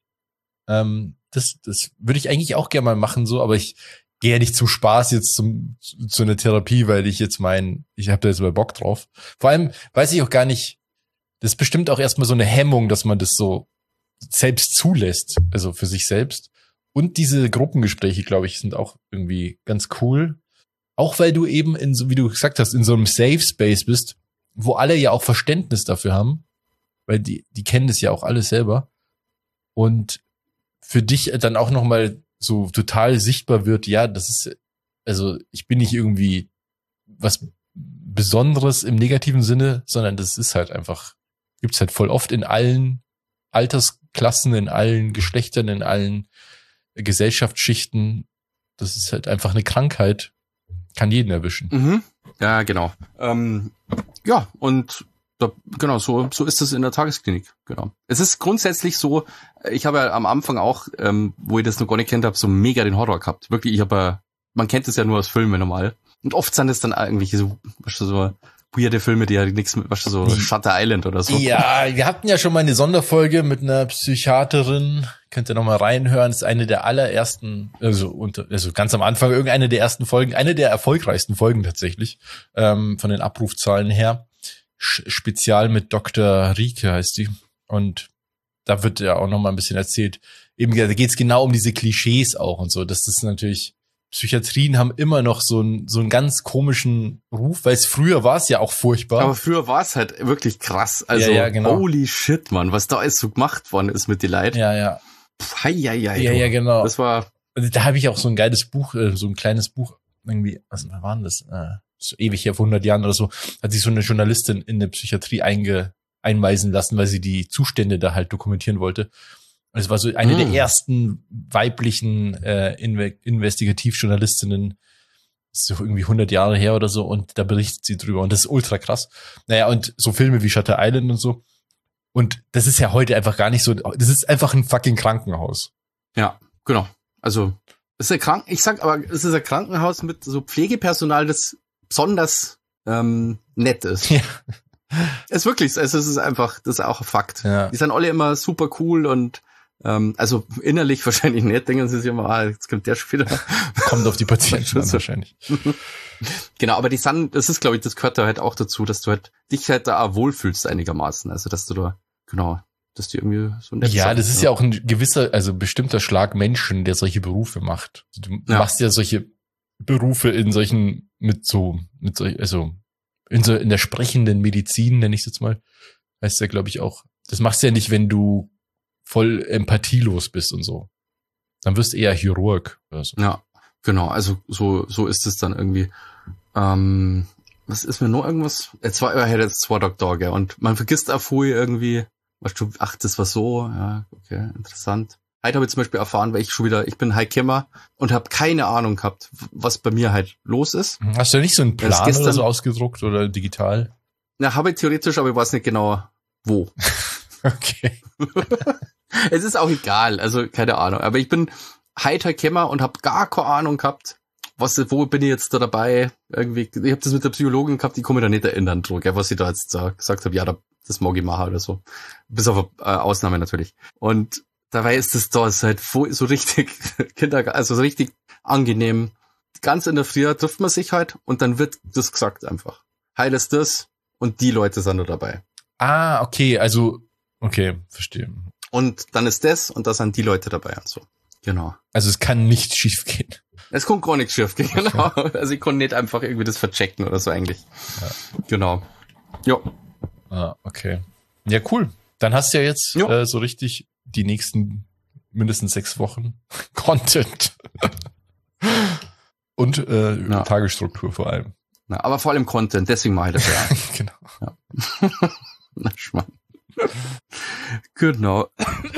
Ähm, das das würde ich eigentlich auch gerne mal machen, so, aber ich gehe ja nicht zum Spaß jetzt zum zu einer Therapie, weil ich jetzt mein, ich habe da jetzt mal Bock drauf. Vor allem weiß ich auch gar nicht, das ist bestimmt auch erstmal so eine Hemmung, dass man das so selbst zulässt, also für sich selbst. Und diese Gruppengespräche, glaube ich, sind auch irgendwie ganz cool. Auch weil du eben in so, wie du gesagt hast, in so einem Safe Space bist, wo alle ja auch Verständnis dafür haben, weil die, die kennen das ja auch alles selber. Und für dich dann auch nochmal so total sichtbar wird, ja, das ist, also ich bin nicht irgendwie was Besonderes im negativen Sinne, sondern das ist halt einfach, gibt's halt voll oft in allen Altersklassen, in allen Geschlechtern, in allen Gesellschaftsschichten. Das ist halt einfach eine Krankheit, kann jeden erwischen. Mhm. Ja, genau. Ähm, ja, und da, genau, so so ist es in der Tagesklinik, genau. Es ist grundsätzlich so, ich habe ja am Anfang auch, ähm, wo ich das noch gar nicht kennt habe, so mega den Horror gehabt. Wirklich, ich habe ja, man kennt es ja nur aus Filmen normal. Und oft sind es dann irgendwelche so, weißt du, so weirde Filme, die ja nichts mit, weißt du, so Shutter Island oder so. Ja, wir hatten ja schon mal eine Sonderfolge mit einer Psychiaterin. Könnt ihr noch mal reinhören. Das ist eine der allerersten, also unter, also ganz am Anfang, irgendeine der ersten Folgen, eine der erfolgreichsten Folgen tatsächlich, ähm, von den Abrufzahlen her. Spezial mit Doktor Rieke heißt die. Und da wird ja auch noch mal ein bisschen erzählt. Eben, da geht's genau um diese Klischees auch und so. Das ist natürlich, Psychiatrien haben immer noch so einen, so einen ganz komischen Ruf, weil es früher war es ja auch furchtbar. Aber früher war es halt wirklich krass. Also, ja, ja, genau. Holy shit, Mann, was da alles so gemacht worden ist mit die Leid. Ja, ja. Pff, hei, hei, hei, ja, ja, genau. Das war. Also, da habe ich auch so ein geiles Buch, so ein kleines Buch, irgendwie, was war denn das? So ewig her, vor hundert Jahren oder so, hat sich so eine Journalistin in der Psychiatrie einge, einweisen lassen, weil sie die Zustände da halt dokumentieren wollte. Und es war so eine mm. der ersten weiblichen äh, Inve- Investigativjournalistinnen, so irgendwie hundert Jahre her oder so, und da berichtet sie drüber und das ist ultra krass. Naja, und so Filme wie Shutter Island und so. Und das ist ja heute einfach gar nicht so, das ist einfach ein fucking Krankenhaus. Ja, genau. Also, es ist ein Krank, ich sag aber, es ist ein Krankenhaus mit so Pflegepersonal, das besonders ähm, nett ist. Ja. Es ist wirklich, es ist einfach, das ist auch ein Fakt. Ja. Die sind alle immer super cool und ähm, also innerlich wahrscheinlich nicht, denken sie sich immer, ah, jetzt kommt der schon wieder. Kommt auf die Patienten an, wahrscheinlich. Genau, aber die sind, das ist, glaube ich, das gehört da halt auch dazu, dass du halt dich halt da auch wohlfühlst einigermaßen. Also, dass du da, genau, dass die irgendwie so nett Ja, sind, das ist ja auch ein gewisser, also bestimmter Schlag Menschen, der solche Berufe macht. Du ja. machst ja solche Berufe in solchen, mit so, mit so, also in so, in der sprechenden Medizin, nenne ich es jetzt mal, heißt ja, glaube ich, auch. Das machst du ja nicht, wenn du voll empathielos bist und so. Dann wirst du eher Chirurg oder so. Ja, genau. Also so so ist es dann irgendwie. Ähm, was ist mir noch irgendwas? Jetzt war er jetzt zwei Doktor, gell? Und man vergisst auch vorher irgendwie, was du, ach, das war so, ja, okay, interessant. Heute habe ich zum Beispiel erfahren, weil ich schon wieder, ich bin Heikimmer und habe keine Ahnung gehabt, was bei mir halt los ist. Hast du nicht so einen Plan gestern, oder so ausgedruckt oder digital? Na, habe ich theoretisch, aber ich weiß nicht genau, wo. Okay. Es ist auch egal, also keine Ahnung. Aber ich bin heute Heikimmer und habe gar keine Ahnung gehabt, was, wo bin ich jetzt da dabei? Irgendwie, ich habe das mit der Psychologin gehabt, die kann mich da nicht erinnern, gell, was ich da jetzt da gesagt habe, ja, da, das mag ich machen oder so. Bis auf äh, Ausnahme natürlich. Und dabei ist das da ist halt so richtig Kindergarten, also so richtig angenehm. Ganz in der Früh trifft man sich halt und dann wird das gesagt einfach. Heil ist das und die Leute sind da dabei. Ah, okay, also, okay, verstehe. Und dann ist das und da sind die Leute dabei und so. Genau. Also es kann nicht schief gehen. Es kann gar nichts schief gehen, genau. Also ich kann nicht einfach irgendwie das verchecken oder so eigentlich. Ja. Genau. Ja. Ah, okay. Ja, cool. Dann hast du ja jetzt äh, so richtig die nächsten mindestens sechs Wochen Content. Und äh, ja. Tagesstruktur vor allem. Na, aber vor allem Content, deswegen mache ich das ja. Genau. Ja. Na, Schmarrn. Genau.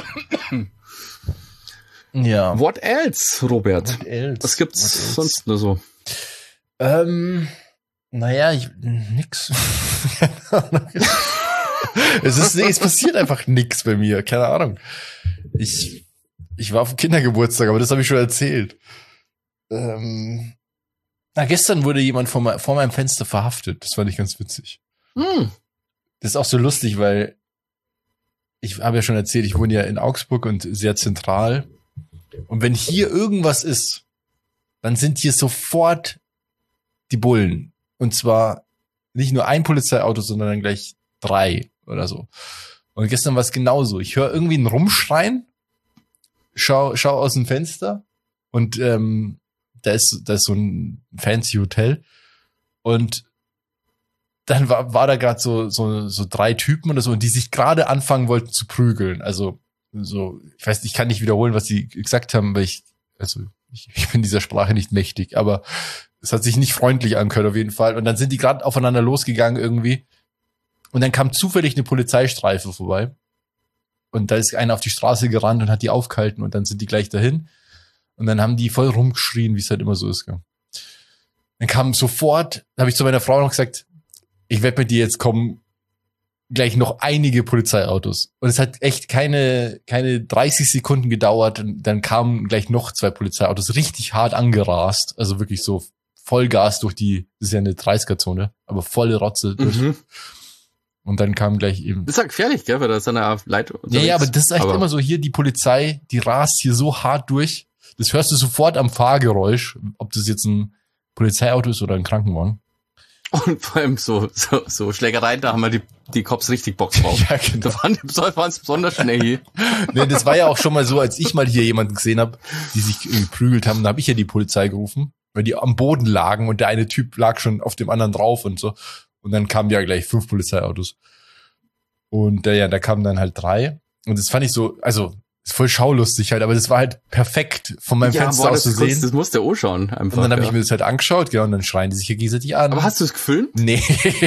Ja. What else, Robert? What else? Was gibt's What else? sonst nur so? Ähm, naja, ich, nix. es ist, nee, es passiert einfach nix bei mir, keine Ahnung. Ich, ich war auf dem Kindergeburtstag, aber das habe ich schon erzählt. Ähm, na, gestern wurde jemand vor, mein, vor meinem Fenster verhaftet. Das fand ich ganz witzig. Hm. Das ist auch so lustig, weil ich habe ja schon erzählt, ich wohne ja in Augsburg und sehr zentral. Und wenn hier irgendwas ist, dann sind hier sofort die Bullen. Und zwar nicht nur ein Polizeiauto, sondern dann gleich drei oder so. Und gestern war es genauso. Ich höre irgendwie ein Rumschreien, schau, schau aus dem Fenster und ähm, da ist, da ist so ein fancy Hotel. Und dann war, war da gerade so, so, so drei Typen oder so, und die sich gerade anfangen wollten zu prügeln. Also, so, ich weiß, ich kann nicht wiederholen, was sie gesagt haben, weil ich, also, ich, ich bin dieser Sprache nicht mächtig, aber es hat sich nicht freundlich angehört auf jeden Fall. Und dann sind die gerade aufeinander losgegangen irgendwie. Und dann kam zufällig eine Polizeistreife vorbei. Und da ist einer auf die Straße gerannt und hat die aufgehalten, und dann sind die gleich dahin. Und dann haben die voll rumgeschrien, wie es halt immer so ist. Gell. Dann kam sofort, da habe ich zu meiner Frau noch gesagt, ich wette mit dir, jetzt kommen gleich noch einige Polizeiautos. Und es hat echt keine keine dreißig Sekunden gedauert. Und dann kamen gleich noch zwei Polizeiautos, richtig hart angerast. Also wirklich so Vollgas durch die, das ist ja eine dreißiger-Zone, aber volle Rotze durch. Mhm. Und dann kam gleich eben... Das ist ja gefährlich, gell, weil da ist eine Leitung unterwegs. Ja, ja, aber das ist echt aber immer so, hier die Polizei, die rast hier so hart durch. Das hörst du sofort am Fahrgeräusch, ob das jetzt ein Polizeiauto ist oder ein Krankenwagen. Und vor allem so, so, so Schlägereien, da haben wir die, die Cops richtig Bock drauf. Ja, genau. Da waren die waren besonders schnell hier. Nee, das war ja auch schon mal so, als ich mal hier jemanden gesehen habe, die sich geprügelt haben, da habe ich ja die Polizei gerufen, weil die am Boden lagen und der eine Typ lag schon auf dem anderen drauf und so. Und dann kamen ja gleich fünf Polizeiautos. Und äh, ja, da kamen dann halt drei. Und das fand ich so, also ist voll schaulustig halt, aber das war halt perfekt von meinem ja, Fenster boah, aus zu sehen. Kurz, das musste der auch schauen. Einfach, und dann habe ja. ich mir das halt angeschaut, ja, und dann schreien die sich ja gegenseitig an. Aber hast du es gefilmt? Nee.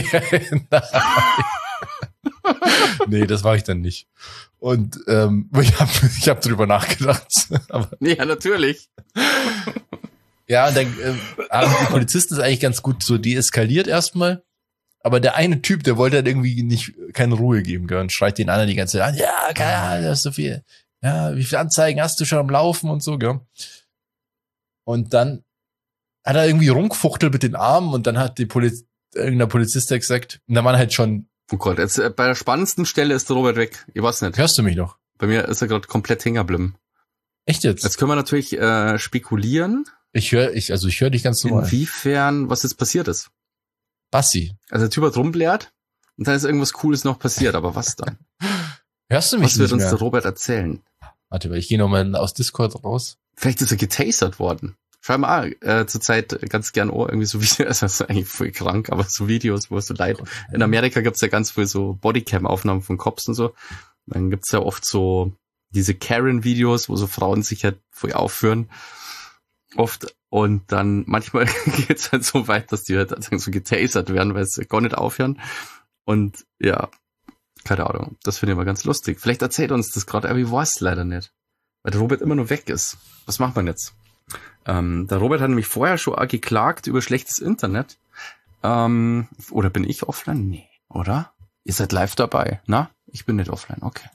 Nee, das war ich dann nicht. Und ähm, ich habe ich hab drüber nachgedacht. Aber ja, natürlich. Ja, und dann äh, haben die Polizisten es eigentlich ganz gut so deeskaliert erstmal. Aber der eine Typ, der wollte halt irgendwie nicht keine Ruhe geben, gell, und schreit den anderen die ganze Zeit an. Ja, keine Ahnung, das ist so viel. Ja, wie viele Anzeigen hast du schon am Laufen und so, gell? Und dann hat er irgendwie rumgefuchtelt mit den Armen, und dann hat die Poliz irgendein Polizist gesagt, und dann waren halt schon... Oh Gott, jetzt äh, bei der spannendsten Stelle ist der Robert weg. Ich weiß nicht. Hörst du mich noch? Bei mir ist er gerade komplett hängen geblieben. Echt jetzt? Jetzt können wir natürlich äh, spekulieren. Ich höre, ich, also ich höre dich ganz normal. Inwiefern, was jetzt passiert ist. Bassi. Also der Typ hat rumblärt und dann ist irgendwas Cooles noch passiert, aber was dann? Hörst du mich was wird nicht uns mehr? Der Robert erzählen? Warte, weil ich gehe nochmal aus Discord raus. Vielleicht ist er getasert worden. Schau mal, äh, zurzeit ganz gern oh, irgendwie so Videos, also das ist eigentlich voll krank, aber so Videos, wo es so leid. In Amerika gibt's ja ganz viel so Bodycam-Aufnahmen von Cops und so. Dann gibt's ja oft so diese Karen-Videos, wo so Frauen sich halt voll aufführen. Oft. Und dann manchmal geht's halt so weit, dass die halt so getasert werden, weil sie gar nicht aufhören. Und ja, keine Ahnung. Das finde ich mal ganz lustig. Vielleicht erzählt uns das gerade, aber ich weiß leider nicht. Weil der Robert immer nur weg ist. Was macht man jetzt? Ähm, der Robert hat nämlich vorher schon auch geklagt über schlechtes Internet. Ähm, oder bin ich offline? Nee, oder? Ihr seid live dabei. Na? Ich bin nicht offline. Okay.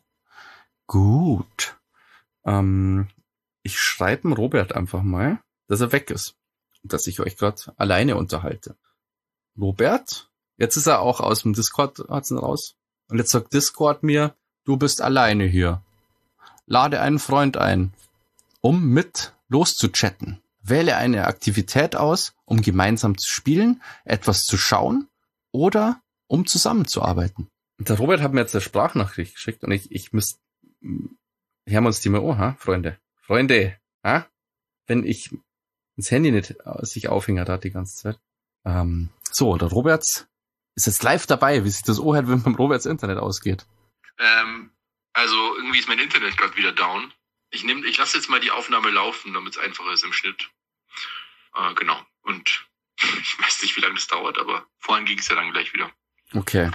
Gut. Ähm, ich schreibe dem Robert einfach mal, dass er weg ist. Dass ich euch gerade alleine unterhalte. Robert? Jetzt ist er auch aus dem Discord raus. Und jetzt sagt Discord mir, du bist alleine hier. Lade einen Freund ein, um mit loszuchatten. Wähle eine Aktivität aus, um gemeinsam zu spielen, etwas zu schauen oder um zusammenzuarbeiten. Und der Robert hat mir jetzt eine Sprachnachricht geschickt und ich, ich müsste, hören wir uns die mal an, ha, Freunde. Freunde, ha? Wenn ich das Handy nicht sich aufhängert hat die ganze Zeit. Ähm, so, der Robert ist jetzt live dabei, wie sich das anhört, wenn beim Roberts Internet ausgeht. Ähm, also irgendwie ist mein Internet gerade wieder down. Ich nehme, ich lasse jetzt mal die Aufnahme laufen, damit es einfacher ist im Schnitt. Äh, genau. Und ich weiß nicht, wie lange das dauert, aber vorhin ging es ja dann gleich wieder. Okay.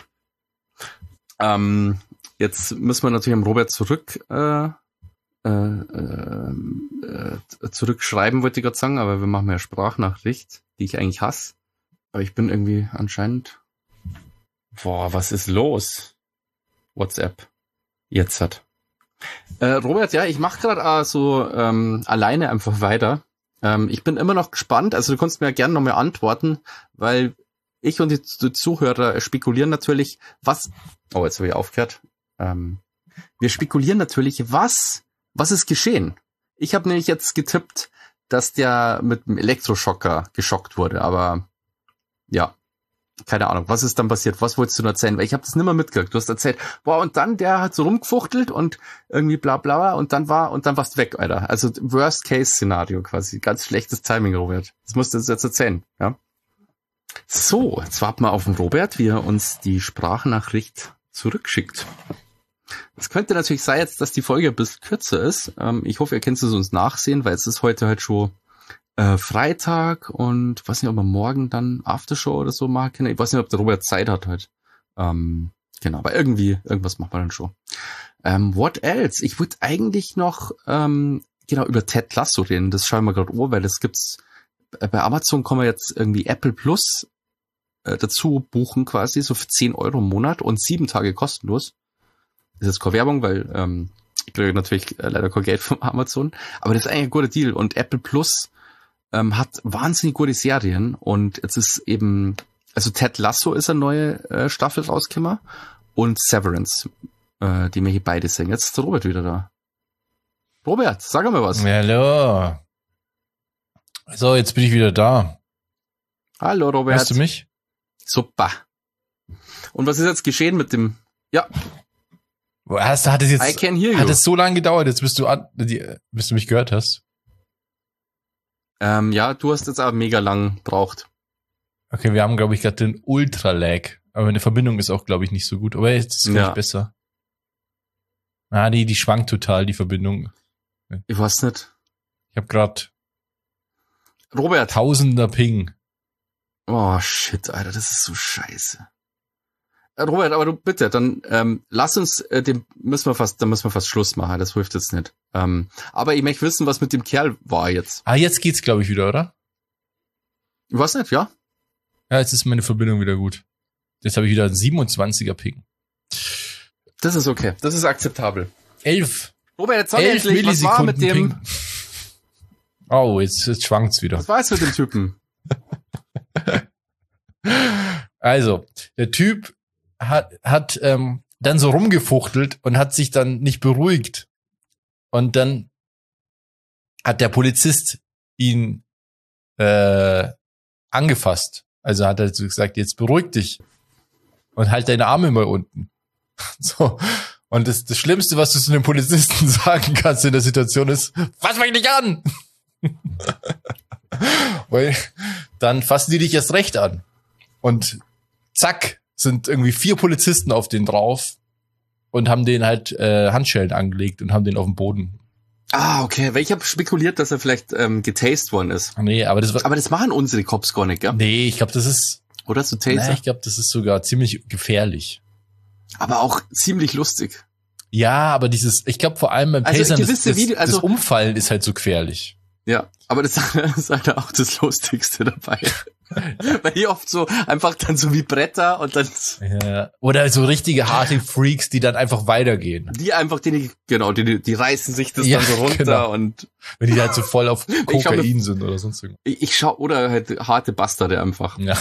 Ähm, jetzt müssen wir natürlich am Robert zurück äh, äh, äh, zurückschreiben, wollte ich gerade sagen, aber wir machen ja Sprachnachricht, die ich eigentlich hasse. Aber ich bin irgendwie anscheinend... Boah, was ist los? WhatsApp. Jetzt hat. Äh, Robert, ja, ich mache gerade so ähm, alleine einfach weiter. Ähm, ich bin immer noch gespannt, also du kannst mir ja gerne nochmal antworten, weil ich und die, die Zuhörer spekulieren natürlich, was... Oh, jetzt habe ich aufgehört. Ähm, wir spekulieren natürlich, was, was ist geschehen? Ich habe nämlich jetzt getippt, dass der mit dem Elektroschocker geschockt wurde, aber ja, keine Ahnung, was ist dann passiert? Was wolltest du noch erzählen? Weil ich habe das nicht mehr mitgekriegt. Du hast erzählt, boah, und dann der hat so rumgefuchtelt und irgendwie bla bla und dann war und dann warst du weg, Alter. Also Worst-Case-Szenario quasi. Ganz schlechtes Timing, Robert. Das musst du jetzt erzählen, ja? So, jetzt warten wir auf den Robert, wie er uns die Sprachnachricht zurückschickt. Es könnte natürlich sein jetzt, dass die Folge ein bisschen kürzer ist. Ähm, ich hoffe, ihr könnt es uns nachsehen, weil es ist heute halt schon Äh, Freitag und weiß nicht, ob wir morgen dann Aftershow oder so machen können. Ich weiß nicht, ob der Robert Zeit hat heute. Ähm, genau, aber irgendwie, irgendwas machen wir dann schon. Ähm, what else? Ich würde eigentlich noch ähm, genau über Ted Lasso reden. Das schauen wir gerade an, weil das gibt's äh, bei Amazon kann man jetzt irgendwie Apple Plus äh, dazu buchen quasi, so für zehn Euro im Monat und sieben Tage kostenlos. Das ist jetzt keine Werbung, weil ähm, ich kriege natürlich äh, leider kein Geld von Amazon, aber das ist eigentlich ein guter Deal und Apple Plus Ähm, hat wahnsinnig gute Serien und jetzt ist eben, also Ted Lasso ist eine neue äh, Staffel rausgekommen und Severance, äh, die wir hier beide sehen. Jetzt ist der Robert wieder da. Robert, sag mal was. Hallo. So, jetzt bin ich wieder da. Hallo Robert. Hörst du mich? Super. Und was ist jetzt geschehen mit dem, ja. Hast, hat es jetzt, I can hear you. Hat es so lange gedauert, jetzt bis du, an, die, bis du mich gehört hast? Ähm, ja, du hast jetzt aber mega lang gebraucht. Okay, wir haben, glaube ich, gerade den Ultra-Lag. Aber meine Verbindung ist auch, glaube ich, nicht so gut. Aber jetzt ist es, glaube ich, besser. Ah, die, die schwankt total, die Verbindung. Ich weiß nicht. Ich habe gerade Robert. Tausender Ping. Oh, shit, Alter, das ist so scheiße. Robert, aber du bitte, dann ähm, lass uns, äh, dem müssen wir fast, da müssen wir fast Schluss machen. Das hilft jetzt nicht. Ähm, aber ich möchte wissen, was mit dem Kerl war jetzt. Ah, jetzt geht's, glaube ich, wieder, oder? Ich weiß nicht, ja? Ja, jetzt ist meine Verbindung wieder gut. Jetzt habe ich wieder einen siebenundzwanziger Ping. Das ist okay. Das ist akzeptabel. Elf. Robert, jetzt soll Elf endlich, was war mit dem? Ping. Oh, jetzt, jetzt schwankt's wieder. Was war jetzt mit dem Typen? Also, der Typ hat, hat ähm, dann so rumgefuchtelt und hat sich dann nicht beruhigt. Und dann hat der Polizist ihn äh, angefasst. Also hat er so gesagt, jetzt beruhig dich und halt deine Arme mal unten. So. Und das, das Schlimmste, was du zu einem Polizisten sagen kannst in der Situation ist, fass mich nicht an! Weil dann fassen die dich erst recht an. Und zack, sind irgendwie vier Polizisten auf den drauf und haben den halt äh, Handschellen angelegt und haben den auf den Boden Ah, okay. Weil ich habe spekuliert, dass er vielleicht ähm, getased worden ist. Nee, aber das war... Aber das machen unsere Cops gar nicht, gell? Nee, ich glaube, das ist... Oder so Taser? Nee, ich glaube, das ist sogar ziemlich gefährlich. Aber auch ziemlich lustig. Ja, aber dieses... Ich glaube, vor allem beim Also Tasern, gewisse das, das, Video- also- das Umfallen ist halt so gefährlich. Ja, aber das ist halt auch das Lustigste dabei. Weil die oft so einfach dann so wie Bretter und dann Ja. Oder so richtige harte Freaks, die dann einfach weitergehen. die einfach, die, genau, die, die reißen sich das Ja, dann so runter genau. und Wenn die halt so voll auf schau Kokain mir- sind oder sonst irgendwas. ich, ich schau, oder halt harte Bastarde einfach. Ja.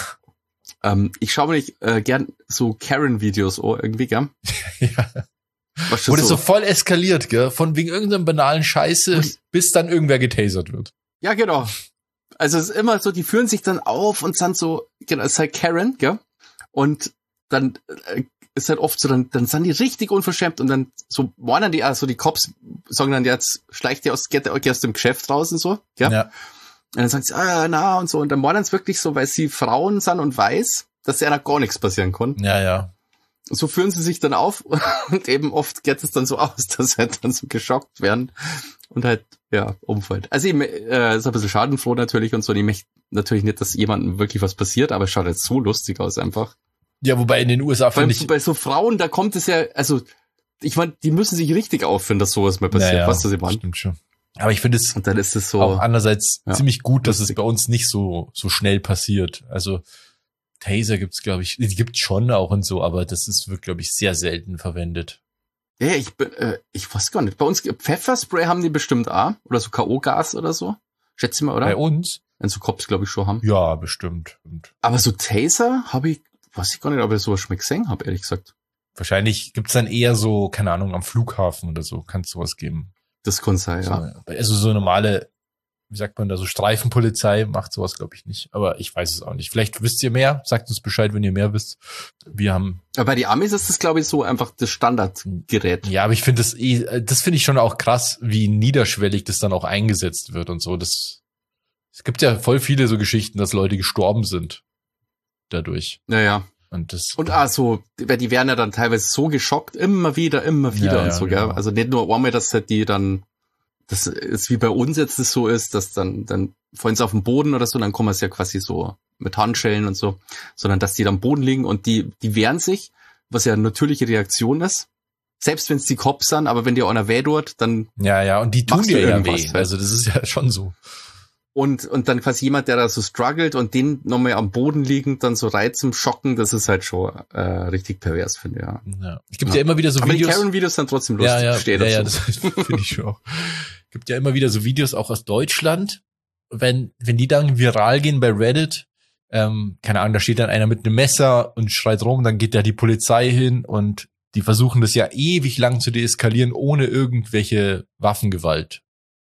Ähm, ich schaue mir nicht äh, gern so Karen-Videos oh, irgendwie, gell? ja. Was Wo das so voll eskaliert, gell? Von wegen irgendeinem banalen Scheiße, Und- bis dann irgendwer getasert wird. Ja, genau. Also es ist immer so, die führen sich dann auf und sind so, genau, es ist halt Karen, gell? Und dann äh, ist halt oft so, dann, dann sind die richtig unverschämt und dann so warnen die, also die Cops sagen dann, jetzt schleicht ihr aus, geht ihr aus dem Geschäft raus und so, gell? Ja. Und dann sagen sie, ah, na und so. Und dann warnen es wirklich so, weil sie Frauen sind und weiß, dass ja gar nichts passieren kann. Ja, ja. So führen sie sich dann auf und eben oft geht es dann so aus, dass sie halt dann so geschockt werden und halt, ja, umfällt. Also eben, äh, ist ein bisschen schadenfroh natürlich und so. Und ich möchte natürlich nicht, dass jemandem wirklich was passiert, aber es schaut jetzt so lustig aus einfach. Ja, wobei in den U S A Bei, finde ich... bei so Frauen, da kommt es ja, also, ich meine, die müssen sich richtig auffinden, dass sowas mal passiert. Naja, Weißt du, was ich meine? stimmt schon. Aber ich finde es Und dann ist es so. auch andererseits ja, ziemlich gut, dass lustig. es bei uns nicht so so schnell passiert. Also Taser gibt's, glaube ich, die gibt's schon auch und so, aber das ist wird, glaube ich, sehr selten verwendet. Ja, ja, ich bin, äh, ich weiß gar nicht. Bei uns Pfefferspray haben die bestimmt auch. Oder so K O-Gas oder so. Schätze ich mal, oder? Bei uns? Wenn so Cops, glaube ich, schon haben. Ja, bestimmt. Und Aber so Taser habe ich, weiß ich gar nicht, ob ich sowas schon mal gesehen habe, ehrlich gesagt. wahrscheinlich gibt's dann eher so, keine Ahnung, am Flughafen oder so, kann es sowas geben. Das kann sein, ja. So, also so normale, wie sagt man da, so Streifenpolizei macht sowas, glaube ich, nicht. Aber ich weiß es auch nicht. Vielleicht wisst ihr mehr, sagt uns Bescheid, wenn ihr mehr wisst. Wir haben... Aber bei die Amis ist das, glaube ich, so einfach das Standardgerät. Ja, aber ich finde das eh, das finde ich schon auch krass, wie niederschwellig das dann auch eingesetzt wird und so. Das, es gibt ja voll viele so Geschichten, dass Leute gestorben sind dadurch. Naja. Und das. Und ah, so, weil die werden ja dann teilweise so geschockt, immer wieder, immer wieder Ja, und ja, so, gell? genau. Also nicht nur einmal, dass halt die dann, das ist wie bei uns jetzt das so ist, dass dann, dann fallen sie auf den Boden oder so, dann kommen sie ja quasi so mit Handschellen und so, sondern dass die dann am Boden liegen und die, die wehren sich, was ja eine natürliche Reaktion ist. Selbst wenn es die Cops sind, aber wenn dir einer weh tut, dann, Ja, ja, und die tun Machst du dir ja irgendwas, weh. halt. Also das ist ja schon so. und, und dann quasi jemand, der da so struggelt und den nochmal am Boden liegend dann so reizen, schocken, das ist halt schon äh, richtig pervers, finde ich, ja. Ja. Es gibt Ja. ja, immer wieder so Aber die Videos. Karen-Videos sind trotzdem lustig, ja, ja, steht ja, ja, dazu. das finde ich schon auch. Gibt ja immer wieder so Videos auch aus Deutschland, wenn wenn die dann viral gehen bei Reddit, ähm, keine Ahnung, da steht dann einer mit einem Messer und schreit rum, dann geht da die Polizei hin und die versuchen das ja ewig lang zu deeskalieren, ohne irgendwelche Waffengewalt.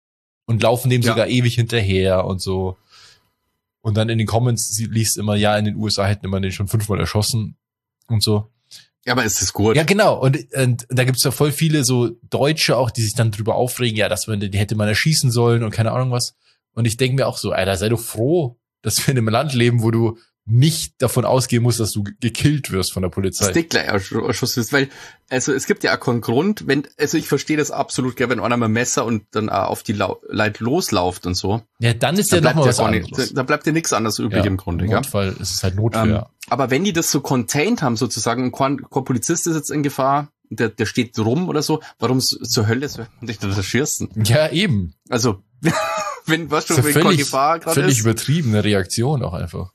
Und laufen dem Ja. sogar ewig hinterher und so. Und dann in den Comments sie- liest immer, ja, in den U S A hätten immer den schon fünfmal erschossen und so. Ja, aber ist das gut? Ja, genau. Und, und da gibt's ja voll viele so Deutsche auch, die sich dann drüber aufregen, ja, dass man, die hätte man erschießen sollen und keine Ahnung was. Und ich denke mir auch so, Alter, sei doch froh, dass wir in einem Land leben, wo du nicht davon ausgehen musst, dass du ge- gekillt wirst von der Polizei. Das Dick gleich erschossen ist, weil, also es gibt ja auch keinen Grund, wenn, also ich verstehe das absolut, gell, wenn einer mit dem Messer und dann auch auf die Lau- Leute loslauft und so. Ja, dann ist Da ja bleibt nochmal ja was gar anderes. nicht, da bleibt ja nichts anderes übrig im Grunde, Im gell? Notfall ist es halt Notwehr. Ähm, aber wenn die das so contained haben, sozusagen, kein, kein Polizist ist jetzt in Gefahr, der, der steht rum oder so, warum s- zur Hölle soll man dich da schießen? ja, eben. Also, wenn, was Das schon, ist wenn ja keine völlig, Gefahr gerade völlig ist. übertriebene Reaktion auch einfach.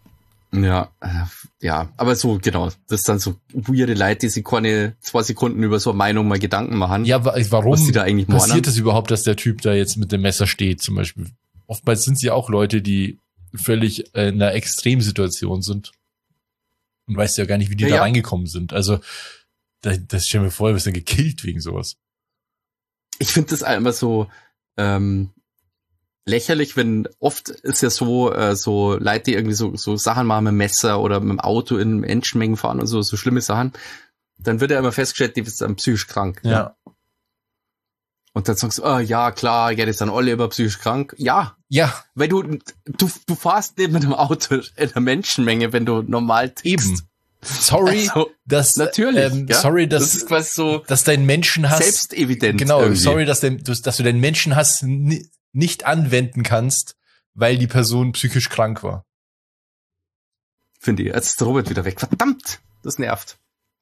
Ja, äh, ja, aber so, genau, das sind so weirde Leute, die sich keine zwei Sekunden über so eine Meinung mal Gedanken machen. Ja, wa- warum Was die da eigentlich passiert meinen? es überhaupt, dass der Typ da jetzt mit dem Messer steht, zum Beispiel? Oftmals sind es ja auch Leute, die völlig äh, in einer Extremsituation sind. Und weißt ja gar nicht, wie die Ja, da ja. reingekommen sind. Also, das, das stell mir vor, du bist dann gekillt wegen sowas. Ich finde das immer so ähm, lächerlich, wenn oft ist ja so, äh, so Leute, die irgendwie so, so Sachen machen mit dem Messer oder mit dem Auto in Menschenmengen fahren und so, so schlimme Sachen, dann wird ja immer festgestellt, die sind psychisch krank. Ja. Und dann sagst du, ah, ja, klar, ja, die sind alle immer psychisch krank. Ja, Ja, weil du, du, du fahrst nicht mit dem Auto in einer Menschenmenge, wenn du normal tickst. eben. sorry, Also, dass, natürlich, ähm, ja? sorry, dass, das ist quasi so dass dein Menschenhass, selbstevident. genau, irgendwie. sorry, dass, dein, dass du deinen Menschenhass ni- nicht anwenden kannst, weil die Person psychisch krank war. Finde ich. Jetzt ist der Robert wieder weg. Verdammt, das nervt.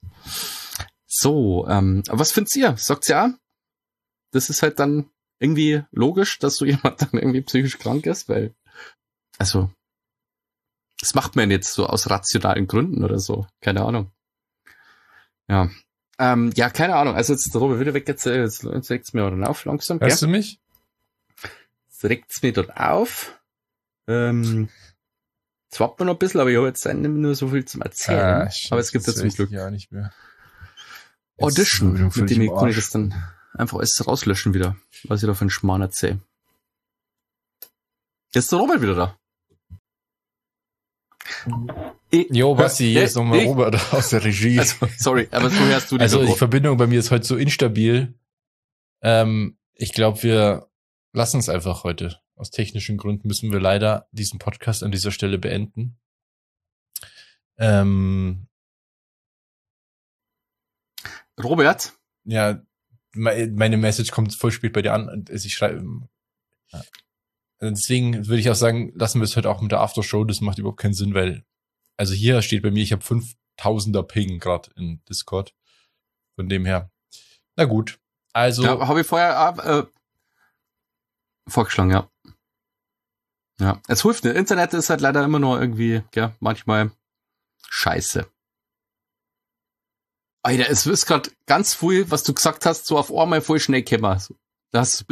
So, ähm, aber was findet ihr? Sagt's ja? Das ist halt dann irgendwie logisch, dass so jemand dann irgendwie psychisch krank ist, weil, also, das macht man jetzt so aus rationalen Gründen oder so. Keine Ahnung. Ja. Ähm, ja, keine Ahnung. Also jetzt der Robert wieder weg, jetzt, jetzt, jetzt regt's mir dann auf langsam. Hörst gell? du mich? Jetzt regt's mir dort auf. Ähm, zwappt man noch ein bisschen, aber ich habe jetzt nicht nur so viel zum Erzählen. Ah, shit, aber es gibt ja das zum weiß Glück ich Ja, nicht mehr. Audition, Jetzt mit dem ich, im kann ich Arsch. das dann einfach alles rauslöschen wieder, was ich da für einen Schmarrn erzähle. Jetzt ist der Robert wieder da. Ich, Jo, Basti, hier ist nochmal ich- Robert aus der Regie. Also, sorry, aber so hörst du dich Also doch die auch. Verbindung bei mir ist heute so instabil. Ähm, ich glaube, wir lassen es einfach heute. Aus technischen Gründen müssen wir leider diesen Podcast an dieser Stelle beenden. Ähm, Robert, ja, me- meine Message kommt voll spät bei dir an. Also ich schreibe. Ja. Deswegen würde ich auch sagen, lassen wir es heute auch mit der Aftershow. Das macht überhaupt keinen Sinn, weil also hier steht bei mir, ich habe fünftausender Ping gerade in Discord. Von dem her. Na gut. Also ja, habe ich vorher äh, vorgeschlagen, ja. Ja, es hilft nicht. Internet ist halt leider immer nur irgendwie, gell, manchmal scheiße. Alter, es ist gerade ganz viel, was du gesagt hast, so auf einmal voll schnell kämmer. So, das.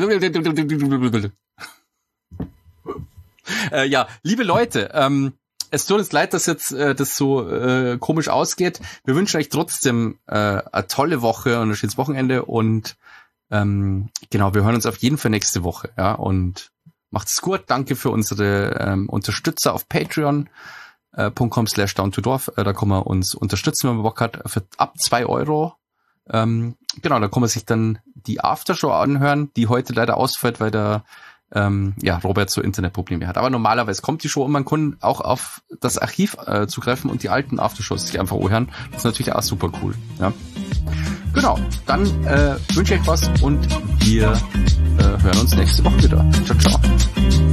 äh, ja, liebe Leute, ähm, es tut uns leid, dass jetzt äh, das so äh, komisch ausgeht. Wir wünschen euch trotzdem äh, eine tolle Woche und ein schönes Wochenende und ähm, genau, wir hören uns auf jeden Fall nächste Woche. Ja, und macht's gut. Danke für unsere ähm, Unterstützer auf Patreon. .com slash down to dorf, da kann man uns unterstützen, wenn man Bock hat, für ab zwei Euro. Ähm, genau, da kann man sich dann die Aftershow anhören, die heute leider ausfällt, weil der ähm, ja, Robert so Internetprobleme hat. Aber normalerweise kommt die Show und man kann auch auf das Archiv äh, zugreifen und die alten Aftershows sich einfach anhören. Das ist natürlich auch super cool. Ja. Genau, dann äh, wünsche ich euch was und wir äh, hören uns nächste Woche wieder. Ciao, ciao.